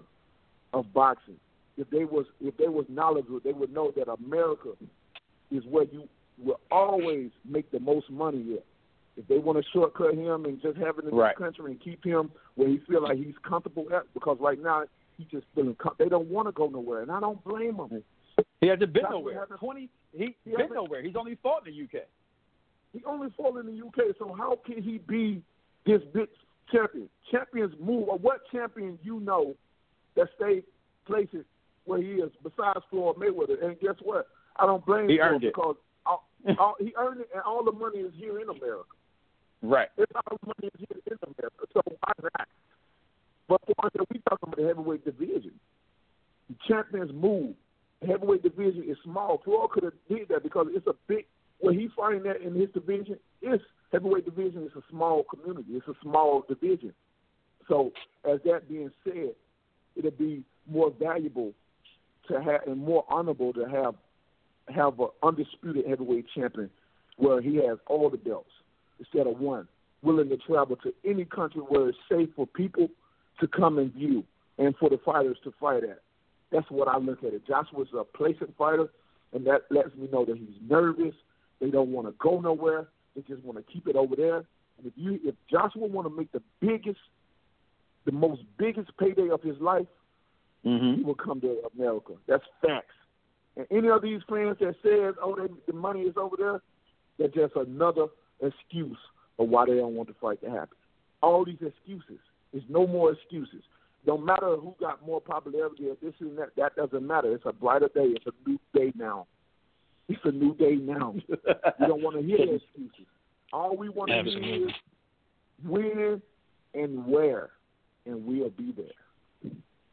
of boxing. If they was if they was knowledgeable, they would know that America is where you will always make the most money here. If they want to shortcut him and just have it in right. this country and keep him where he feel like he's comfortable at, because right now he just feeling com- they don't want to go nowhere, and I don't blame him. He hasn't been That's nowhere. Twenty, he, he been nowhere. He's only fought in the U K. He only fought in the U K. So how can he be this big champion? Champions move. Or what champion you know that stayed places where he is besides Floyd Mayweather? And guess what? I don't blame he him earned it. because all, all, he earned it, and all the money is here in America. Right. It's all the money is here in America. So why not? But the one that we talking about the heavyweight division, the champions move. The heavyweight division is small. Floyd could have did that because it's a big. Where he fighting that in his division, is heavyweight division is a small community. It's a small division. So as that being said, it'll be more valuable to have and more honorable to have have an undisputed heavyweight champion where he has all the belts instead of one, willing to travel to any country where it's safe for people to come and view and for the fighters to fight at. That's what I look at it. Joshua's a placing fighter, and that lets me know that he's nervous. They don't want to go nowhere. They just want to keep it over there. And if you, if Joshua want to make the biggest, the most biggest payday of his life, mm-hmm. he will come to America. That's facts. And any of these fans that says, "Oh, they, the money is over there," they're just another excuse of why they don't want the fight to happen. All these excuses. There's no more excuses. Don't matter who got more popularity or this and that. That doesn't matter. It's a brighter day. It's a new day now. It's a new day now. We don't want to hear the excuses. All we want to hear is when and where, and we'll be there.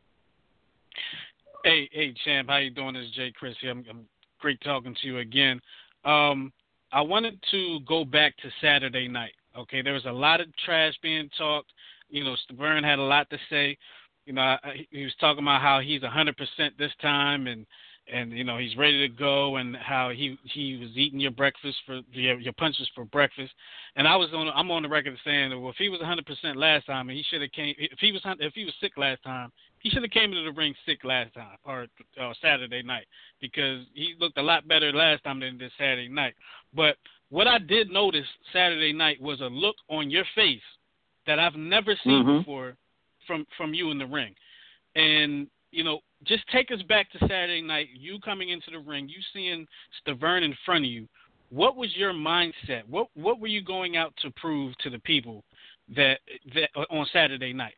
Hey, hey, champ, how you doing? This is Jay Chris here. I'm, I'm great talking to you again. Um, I wanted to go back to Saturday night. Okay, there was a lot of trash being talked. You know, Stiverne had a lot to say. You know, I, he was talking about how he's one hundred percent this time, and and you know he's ready to go, and how he he was eating your breakfast for your, your punches for breakfast. And I was on I'm on the record saying that well, if he was one hundred percent last time, and he should have came if he was if he was sick last time, he should have came into the ring sick last time or uh, Saturday night, because he looked a lot better last time than this Saturday night. But what I did notice Saturday night was a look on your face that I've never seen mm-hmm. before from from you in the ring. And you know, just take us back to Saturday night, you coming into the ring, you seeing Stiverne in front of you. What was your mindset? What what were you going out to prove to the people that that on Saturday night?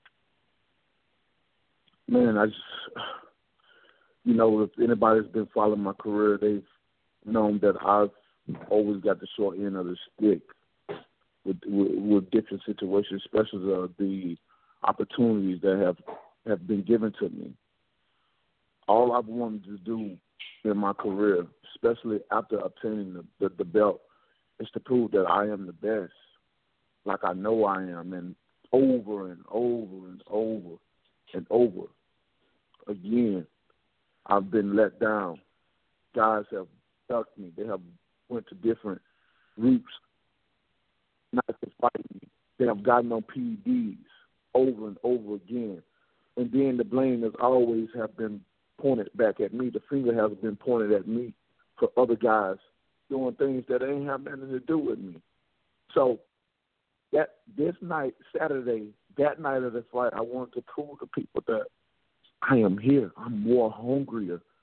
Man, I just, you know, if anybody's been following my career, they've known that I've always got the short end of the stick with with, with different situations, especially the, the opportunities that have, have been given to me. All I've wanted to do in my career, especially after obtaining the, the, the belt, is to prove that I am the best, like I know I am, and over and over and over and over again, I've been let down. Guys have ducked me. They have went to different routes not to fight me. They have gotten on P E Ds over and over again. And then the blame has always have been pointed back at me. The finger has been pointed at me for other guys doing things that ain't have nothing to do with me. So that this night, Saturday, that night of the fight, I wanted to prove to people that I am here. I'm more hungrier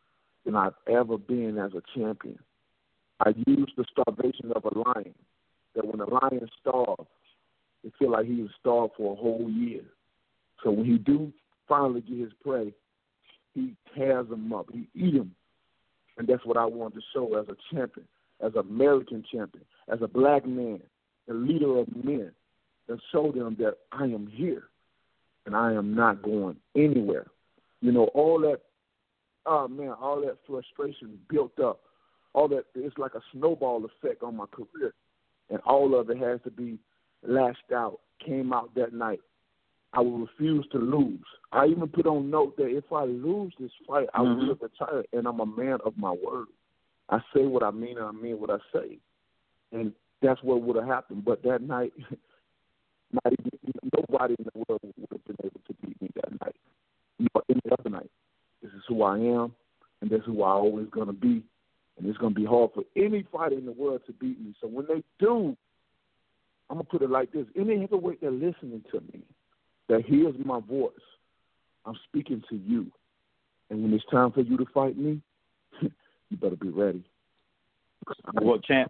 than I've ever been as a champion. I use the starvation of a lion, that when a lion starves, it feel like he was starved for a whole year. So when he do finally get his prey, he tears them up, he eat them. And that's what I want to show as a champion, as an American champion, as a black man, a leader of men, and show them that I am here and I am not going anywhere. You know, all that, oh man, all that frustration built up, all that, it's like a snowball effect on my career. And all of it has to be lashed out, came out that night. I will refuse to lose. I even put on note that if I lose this fight, I Mm-hmm. will retire, and I'm a man of my word. I say what I mean, and I mean what I say. And that's what would have happened. But that night, not even, nobody in the world would have been able to beat me that night. Nor any other night. This is who I am, and this is who I'm always going to be. And it's going to be hard for any fighter in the world to beat me. So when they do, I'm going to put it like this. Any heavyweight that's listening to me, that hears my voice, I'm speaking to you. And when it's time for you to fight me, you better be ready. Well, champ,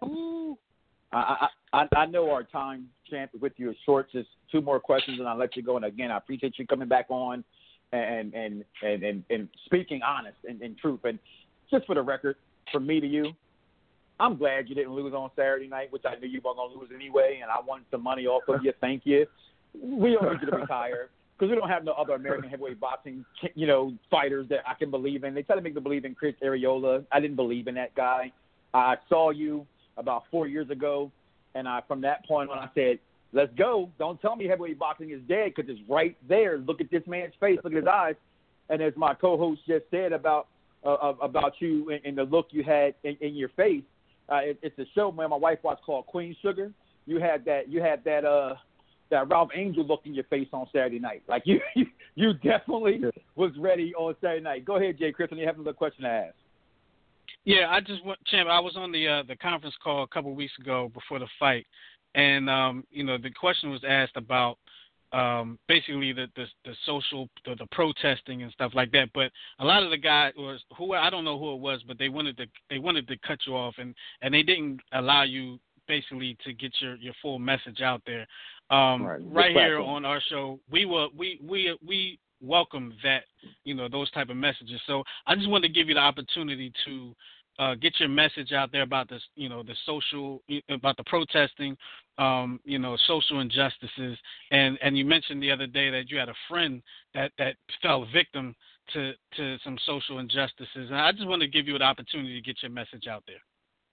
I, I I know our time, champ, with you is short. Just two more questions, and I'll let you go. And again, I appreciate you coming back on and and and and, and speaking honest and, and truth. And just for the record, from me to you, I'm glad you didn't lose on Saturday night, which I knew you weren't going to lose anyway, and I wanted some money off of you. Thank you. We don't need you to retire because we don't have no other American heavyweight boxing, you know, fighters that I can believe in. They try to make me believe in Chris Arreola. I didn't believe in that guy. I saw you about four years ago, and I from that point on I said, let's go. Don't tell me heavyweight boxing is dead because it's right there. Look at this man's face. Look at his eyes. And as my co-host just said about uh, about you and, and the look you had in, in your face, uh, it, it's a show man my wife watched called Queen Sugar. You had that. You had that. Uh, that Ralph Angel look in your face on Saturday night. Like, you you, you definitely was ready on Saturday night. Go ahead, Jay Chris, and you have another question to ask. Yeah, I just want, Champ, I was on the uh, the conference call a couple of weeks ago before the fight, and, um, you know, the question was asked about um, basically the, the, the social, the, the protesting and stuff like that, but a lot of the guys, was who I don't know who it was, but they wanted to they wanted to cut you off, and, and they didn't allow you basically to get your, your full message out there. Um, right right here on our show, we will we we we welcome that, you know, those type of messages. So I just wanted to give you the opportunity to uh, get your message out there about this, you know, the social, about the protesting, um, you know, social injustices. And, and you mentioned the other day that you had a friend that, that fell victim to to some social injustices. And I just wanted to give you an opportunity to get your message out there.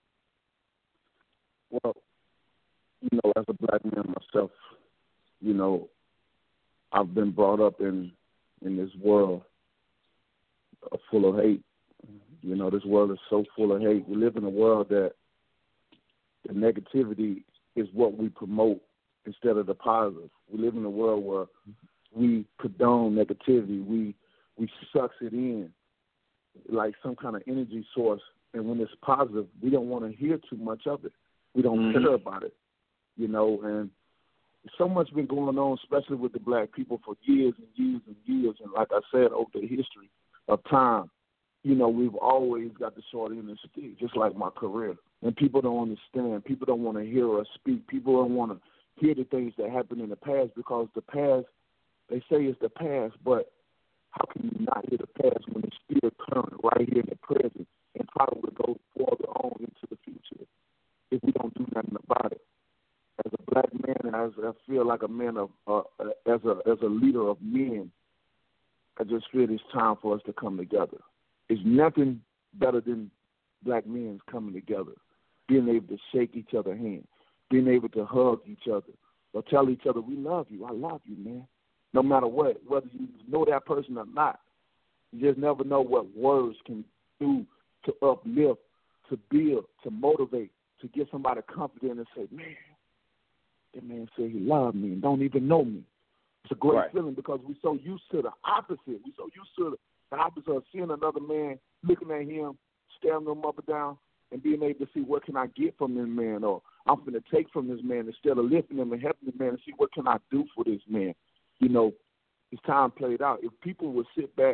Well, you know, as a black man myself, you know, I've been brought up in in this world full of hate. You know, this world is so full of hate. We live in a world that the negativity is what we promote instead of the positive. We live in a world where we condone negativity. We we sucks it in like some kind of energy source. And when it's positive, we don't want to hear too much of it. We don't mm-hmm. care about it, you know. And so much been going on, especially with the black people, for years and years and years. And like I said, over the history of time, you know, we've always got the short end of the stick, just like my career. And people don't understand. People don't want to hear us speak. People don't want to hear the things that happened in the past, because the past, they say it's the past, but how can you not hear the past when it's still current right here in the present, and probably go further on into the future if we don't do nothing about it? As a black man, and as I feel like a man of, uh, as a as a leader of men, I just feel it's time for us to come together. It's nothing better than black men coming together, being able to shake each other's hand, being able to hug each other, or tell each other, we love you, I love you, man. No matter what, whether you know that person or not, you just never know what words can do to uplift, to build, to motivate, to give somebody confidence and say, man, that man said he loved me and don't even know me. It's a great right. feeling, because we're so used to the opposite. We're so used to the opposite of seeing another man, looking at him, staring him up and down, and being able to see what can I get from this man, or I'm going to take from this man, instead of lifting him and helping the man and see what can I do for this man. You know, it's time played out. If people would sit back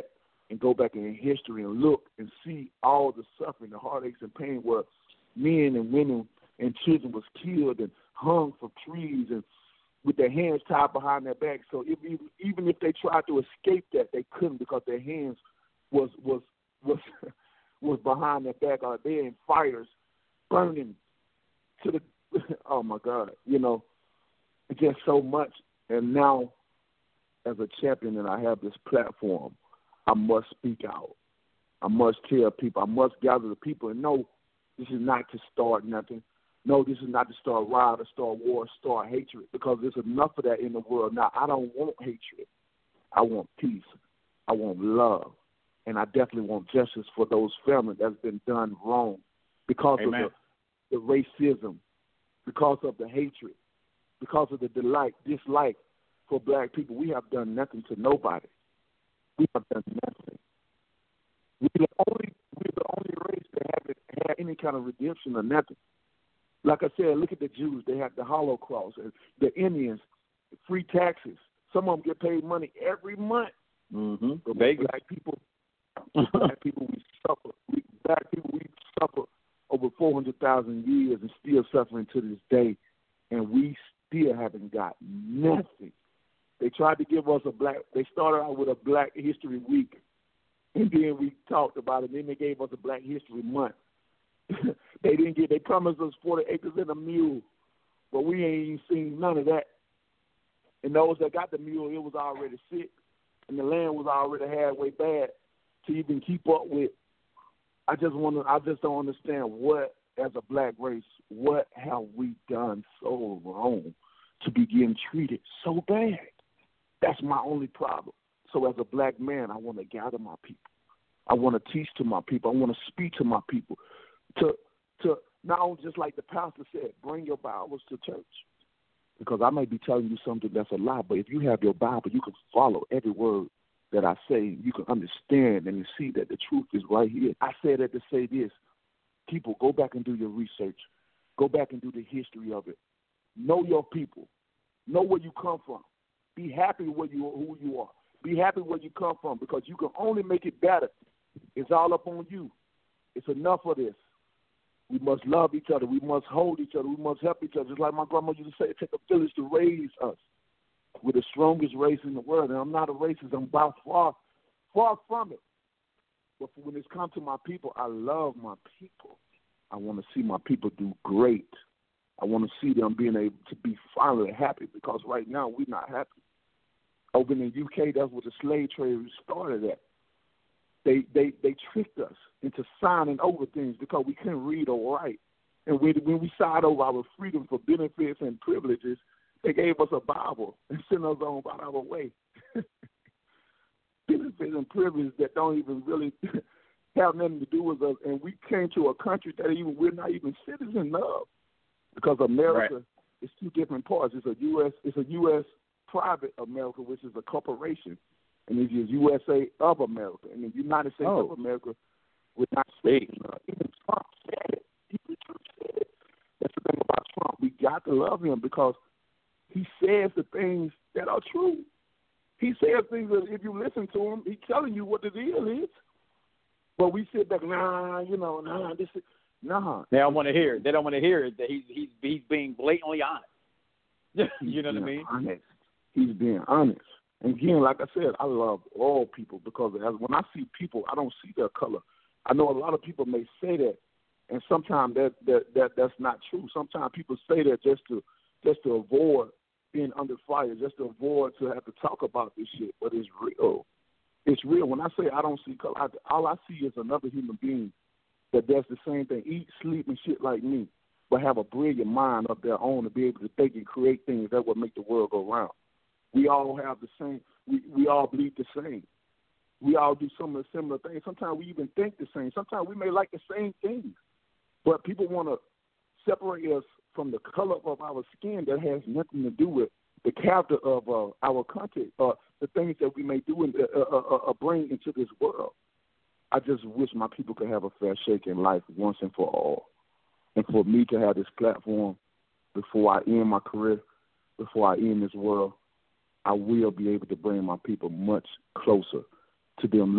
and go back in history and look and see all the suffering, the heartaches and pain where men and women and children was killed and hung from trees and with their hands tied behind their back. So if, even if they tried to escape that, they couldn't because their hands was was was was behind their back, or they in fires burning to the. Oh my God, you know, just so much. And now, as a champion, and I have this platform, I must speak out. I must tell people. I must gather the people and know this is not to start nothing. No, this is not to start riot or start war, start hatred, because there's enough of that in the world now. I don't want hatred. I want peace. I want love. And I definitely want justice for those families that's been done wrong because Amen. of the, the racism, because of the hatred, because of the delight, dislike for black people. We have done nothing to nobody. We have done nothing. We're the only, we're the only race that haven't had any kind of redemption or nothing. Like I said, look at the Jews. They have the Holocaust. The Indians, free taxes. Some of them get paid money every month. Mm-hmm. But black people, black people, we suffer. We, black people, we suffer over four hundred thousand years and still suffering to this day, and we still haven't got nothing. They tried to give us a black. They started out with a Black History Week, and then we talked about it. And then they gave us a Black History Month. They didn't get. They promised us forty acres and a mule, but we ain't even seen none of that. And those that got the mule, it was already sick, and the land was already halfway bad to even keep up with. I just want to. I just don't understand what, as a black race, what have we done so wrong to be getting treated so bad? That's my only problem. So as a black man, I want to gather my people. I want to teach to my people. I want to speak to my people. To to not only, just like the pastor said, bring your Bibles to church. Because I may be telling you something that's a lie, but if you have your Bible, you can follow every word that I say. You can understand and see that the truth is right here. I said that to say this. People, go back and do your research. Go back and do the history of it. Know your people. Know where you come from. Be happy where you who you are. Be happy where you come from, because you can only make it better. It's all up on you. It's enough of this. We must love each other. We must hold each other. We must help each other. Just like my grandma used to say, it takes a village to raise us. We're the strongest race in the world, and I'm not a racist. I'm by far, far from it. But when it's come to my people, I love my people. I want to see my people do great. I want to see them being able to be finally happy, because right now we're not happy. Over in the U K, that's where the slave trade started at. They they they tricked us into signing over things because we couldn't read or write. And when, when we signed over our freedom for benefits and privileges, they gave us a Bible and sent us on about our way. Benefits and privileges that don't even really have nothing to do with us. And we came to a country that even we're not even citizens of, because America right. is two different parts. It's a U S it's a U S private America, which is a corporation. And it's the U S A of America. And the United States oh. of America would not say it. Uh, even Trump said it. Even Trump said it. That's the thing about Trump. We got to love him because he says the things that are true. He says things that if you listen to him, he's telling you what the deal is. But we sit back, nah, you know, nah, this is, nah. They don't want to hear it. They don't want to hear it that he's, he's, he's being blatantly honest. You know what I mean? Honest. He's being honest. And again, like I said, I love all people, because as, when I see people, I don't see their color. I know a lot of people may say that, and sometimes that, that, that that's not true. Sometimes people say that just to just to avoid being under fire, just to avoid to have to talk about this shit. But it's real. It's real. When I say I don't see color, I, all I see is another human being that does the same thing, eat, sleep, and shit like me, but have a brilliant mind of their own to be able to think and create things that would make the world go round. We all have the same. We, we all believe the same. We all do some of the similar things. Sometimes we even think the same. Sometimes we may like the same things. But people want to separate us from the color of our skin that has nothing to do with the character of uh, our country, or uh, the things that we may do and uh, uh, uh, bring into this world. I just wish my people could have a fair shake in life once and for all. And for me to have this platform before I end my career, before I end this world, I will be able to bring my people much closer to them loving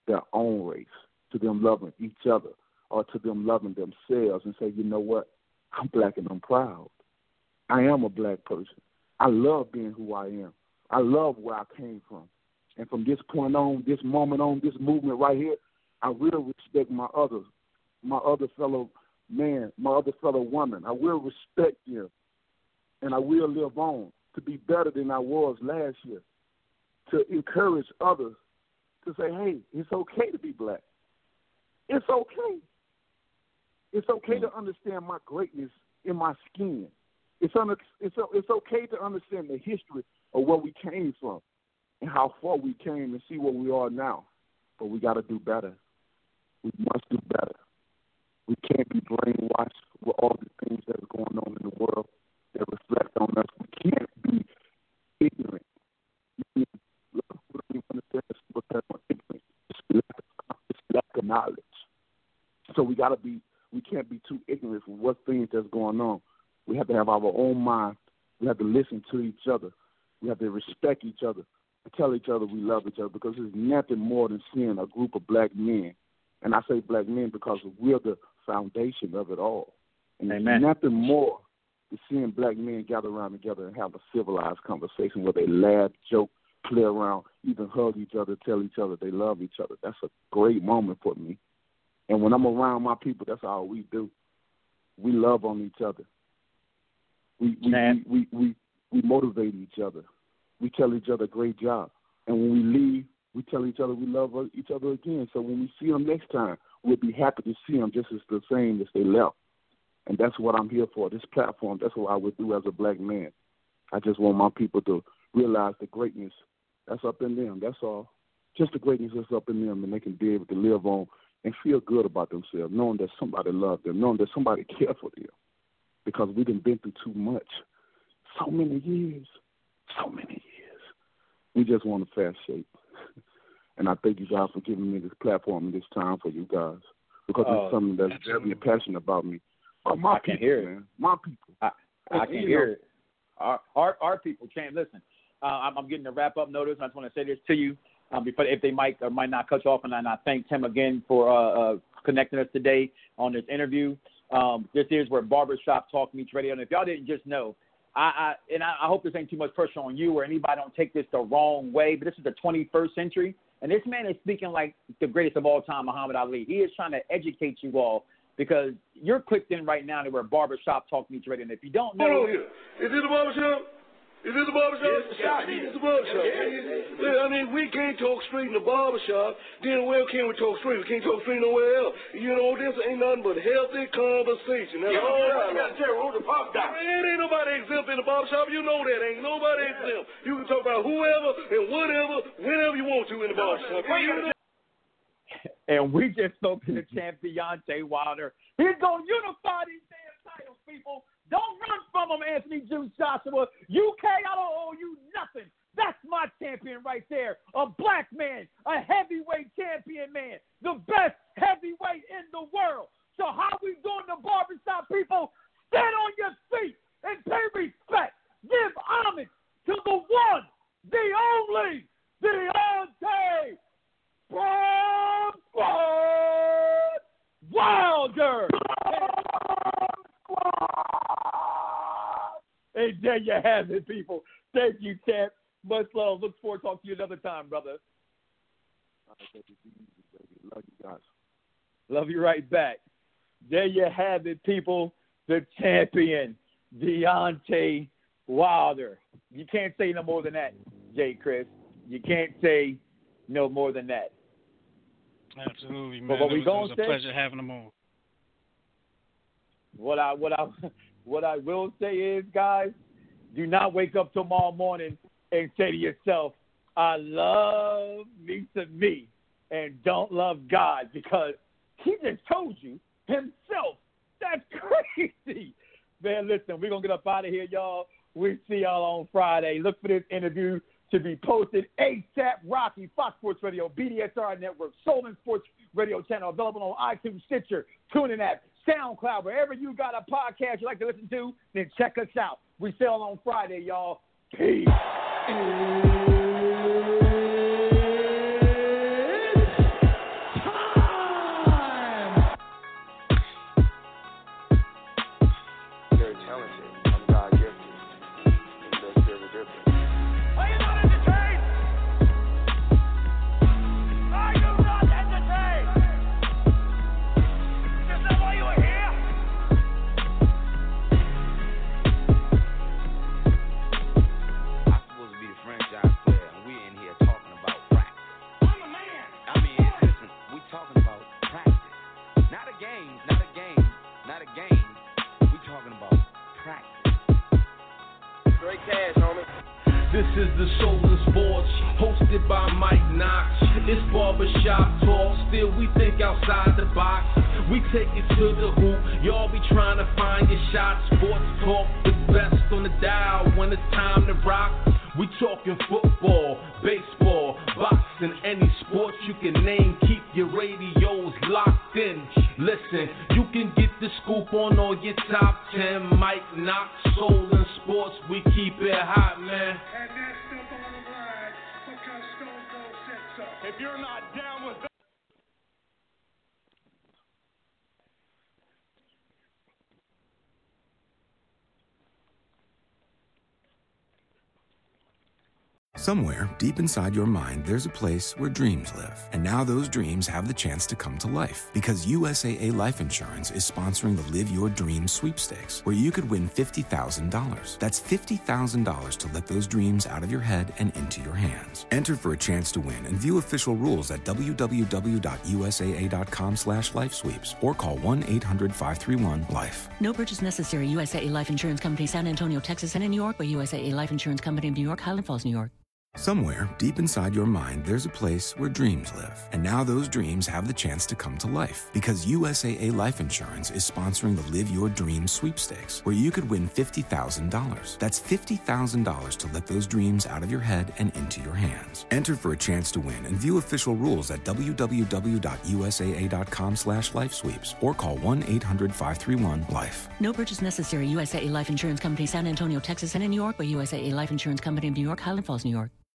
their own race, to them loving each other, or to them loving themselves and say, you know what, I'm black and I'm proud. I am a black person. I love being who I am. I love where I came from. And from this point on, this moment on, this movement right here, I will respect my other, my other fellow man, my other fellow woman. I will respect them, and I will live on to be better than I was last year, to encourage others to say, hey, it's okay to be black. It's okay. It's okay to understand my greatness in my skin. It's, un- it's, it's okay to understand the history of where we came from and how far we came and see where we are now. But we got to do better. We must do better. We can't be brainwashed with all the things that are going on in the world that reflect on us. We can't be ignorant. We don't even understand what's that on ignorant. It's lack, it's lack of knowledge. So we got to be, we can't be too ignorant for what things that's going on. We have to have our own mind. We have to listen to each other. We have to respect each other and tell each other we love each other, because there's nothing more than seeing a group of black men. And I say black men because we're the foundation of it all. And there's Amen. nothing more than seeing black men gather around together and have a civilized conversation where they laugh, joke, play around, even hug each other, tell each other they love each other. That's a great moment for me. And when I'm around my people, that's all we do. We love on each other. We we, we, we, we, we motivate each other. We tell each other great job. And when we leave, we tell each other we love each other again. So when we see them next time, we'll be happy to see them just as the same as they left. And that's what I'm here for, this platform. That's what I would do as a black man. I just want my people to realize the greatness that's up in them. That's all. Just the greatness that's up in them, and they can be able to live on and feel good about themselves, knowing that somebody loves them, knowing that somebody cares for them. Because we've been through too much. So many years. So many years. We just want a fast shape. And I thank you guys for giving me this platform and this time for you guys. Because oh, it's something that's very passionate about me. Oh, my I can people, hear it. man. My people. I, I can hear know. it. Our, our, our people, Champ, listen, uh, I'm, I'm getting a wrap-up notice. I just want to say this to you. Um, before, if they might or might not cut you off, and I thank Tim again for uh, uh, connecting us today on this interview. Um, this is where Barbershop Talk meets radio. And if y'all didn't just know, I, I and I, I hope this ain't too much pressure on you or anybody don't take this the wrong way, but this is the twenty-first century, and this man is speaking like the greatest of all time, Muhammad Ali. He is trying to educate you all because you're clicked in right now to where Barbershop Talk meets radio. And if you don't know, hold on here. Is it the barbershop? Is it the barbershop? Yes, it's the barbershop. Yes. Well, I mean, we can't talk straight in the barbershop. Then where can we talk straight? We can't talk straight nowhere else. You know, this ain't nothing but healthy conversation. That's all right. You got to tell who the pop down. It ain't nobody exempt in the barbershop. You know that. Ain't nobody exempt. You can talk about whoever and whatever, whenever you want to in the barbershop. And we just spoke to the champ, Deontay Wilder. He's going to unify these damn titles, people. Don't run from him, Anthony Juice Joshua. U K, I don't owe you nothing. That's my champion right there. A black man, a heavyweight champion man, the best heavyweight in the world. So how we doing the barbershop, people? Stand on your feet and pay respect. Give homage to the one, the only, Deontay Wilder. And there you have it, people. Thank you, champ. Much love. Look forward to talking to you another time, brother. Love you guys. Love you right back. There you have it, people. The champion, Deontay Wilder. You can't say no more than that, Jay Chris. You can't say no more than that. Absolutely, man. But what it we was, gonna it was a say, pleasure having them on. What I what I what I will say is, guys, do not wake up tomorrow morning and say to yourself, I love me some me and don't love God, because he just told you himself. That's crazy. Man, listen, we're going to get up out of here, y'all. We see y'all on Friday. Look for this interview to be posted ASAP. Rocky, Fox Sports Radio, B D S R Network, Soul and Sports Radio channel, available on iTunes, Stitcher, TuneIn app, SoundCloud, wherever you got a podcast you like to listen to, then check us out. We sell on Friday, y'all. Peace. I swear, and we in here talking about practice. I'm a man. I mean, listen, we talking about practice. Not a game, not a game, not a game. We talking about practice. Straight cash, homie. This is the Soul in Sports, hosted by Mike Knox. It's barbershop talk, still we think outside the box. We take it to the hoop, y'all be trying to find your shots. Sports talk, the best on the dial when it's time to rock. We talking football, baseball, boxing, any sports you can name. Keep your radios locked in. Listen, you can get the scoop on all your top ten. Mike Knox, Soul in Sports, we keep it hot, man. And that's the bottom line, because Stone Cold said so. If you're not down with that. Somewhere deep inside your mind, there's a place where dreams live. And now those dreams have the chance to come to life because U S A A Life Insurance is sponsoring the Live Your Dreams sweepstakes, where you could win fifty thousand dollars. That's fifty thousand dollars to let those dreams out of your head and into your hands. Enter for a chance to win and view official rules at w w w dot u s a a dot com slash life sweeps or call one eight hundred five three one life. No purchase necessary. U S A A Life Insurance Company, San Antonio, Texas, and in New York by U S A A Life Insurance Company of New York, Highland Falls, New York. Somewhere deep inside your mind, there's a place where dreams live. And now those dreams have the chance to come to life because U S A A Life Insurance is sponsoring the Live Your Dreams sweepstakes, where you could win fifty thousand dollars. That's fifty thousand dollars to let those dreams out of your head and into your hands. Enter for a chance to win and view official rules at w w w dot u s a a dot com slash life sweeps or call one eight hundred five three one life. No purchase necessary. U S A A Life Insurance Company, San Antonio, Texas, and in New York by U S A A Life Insurance Company of New York, Highland Falls, New York.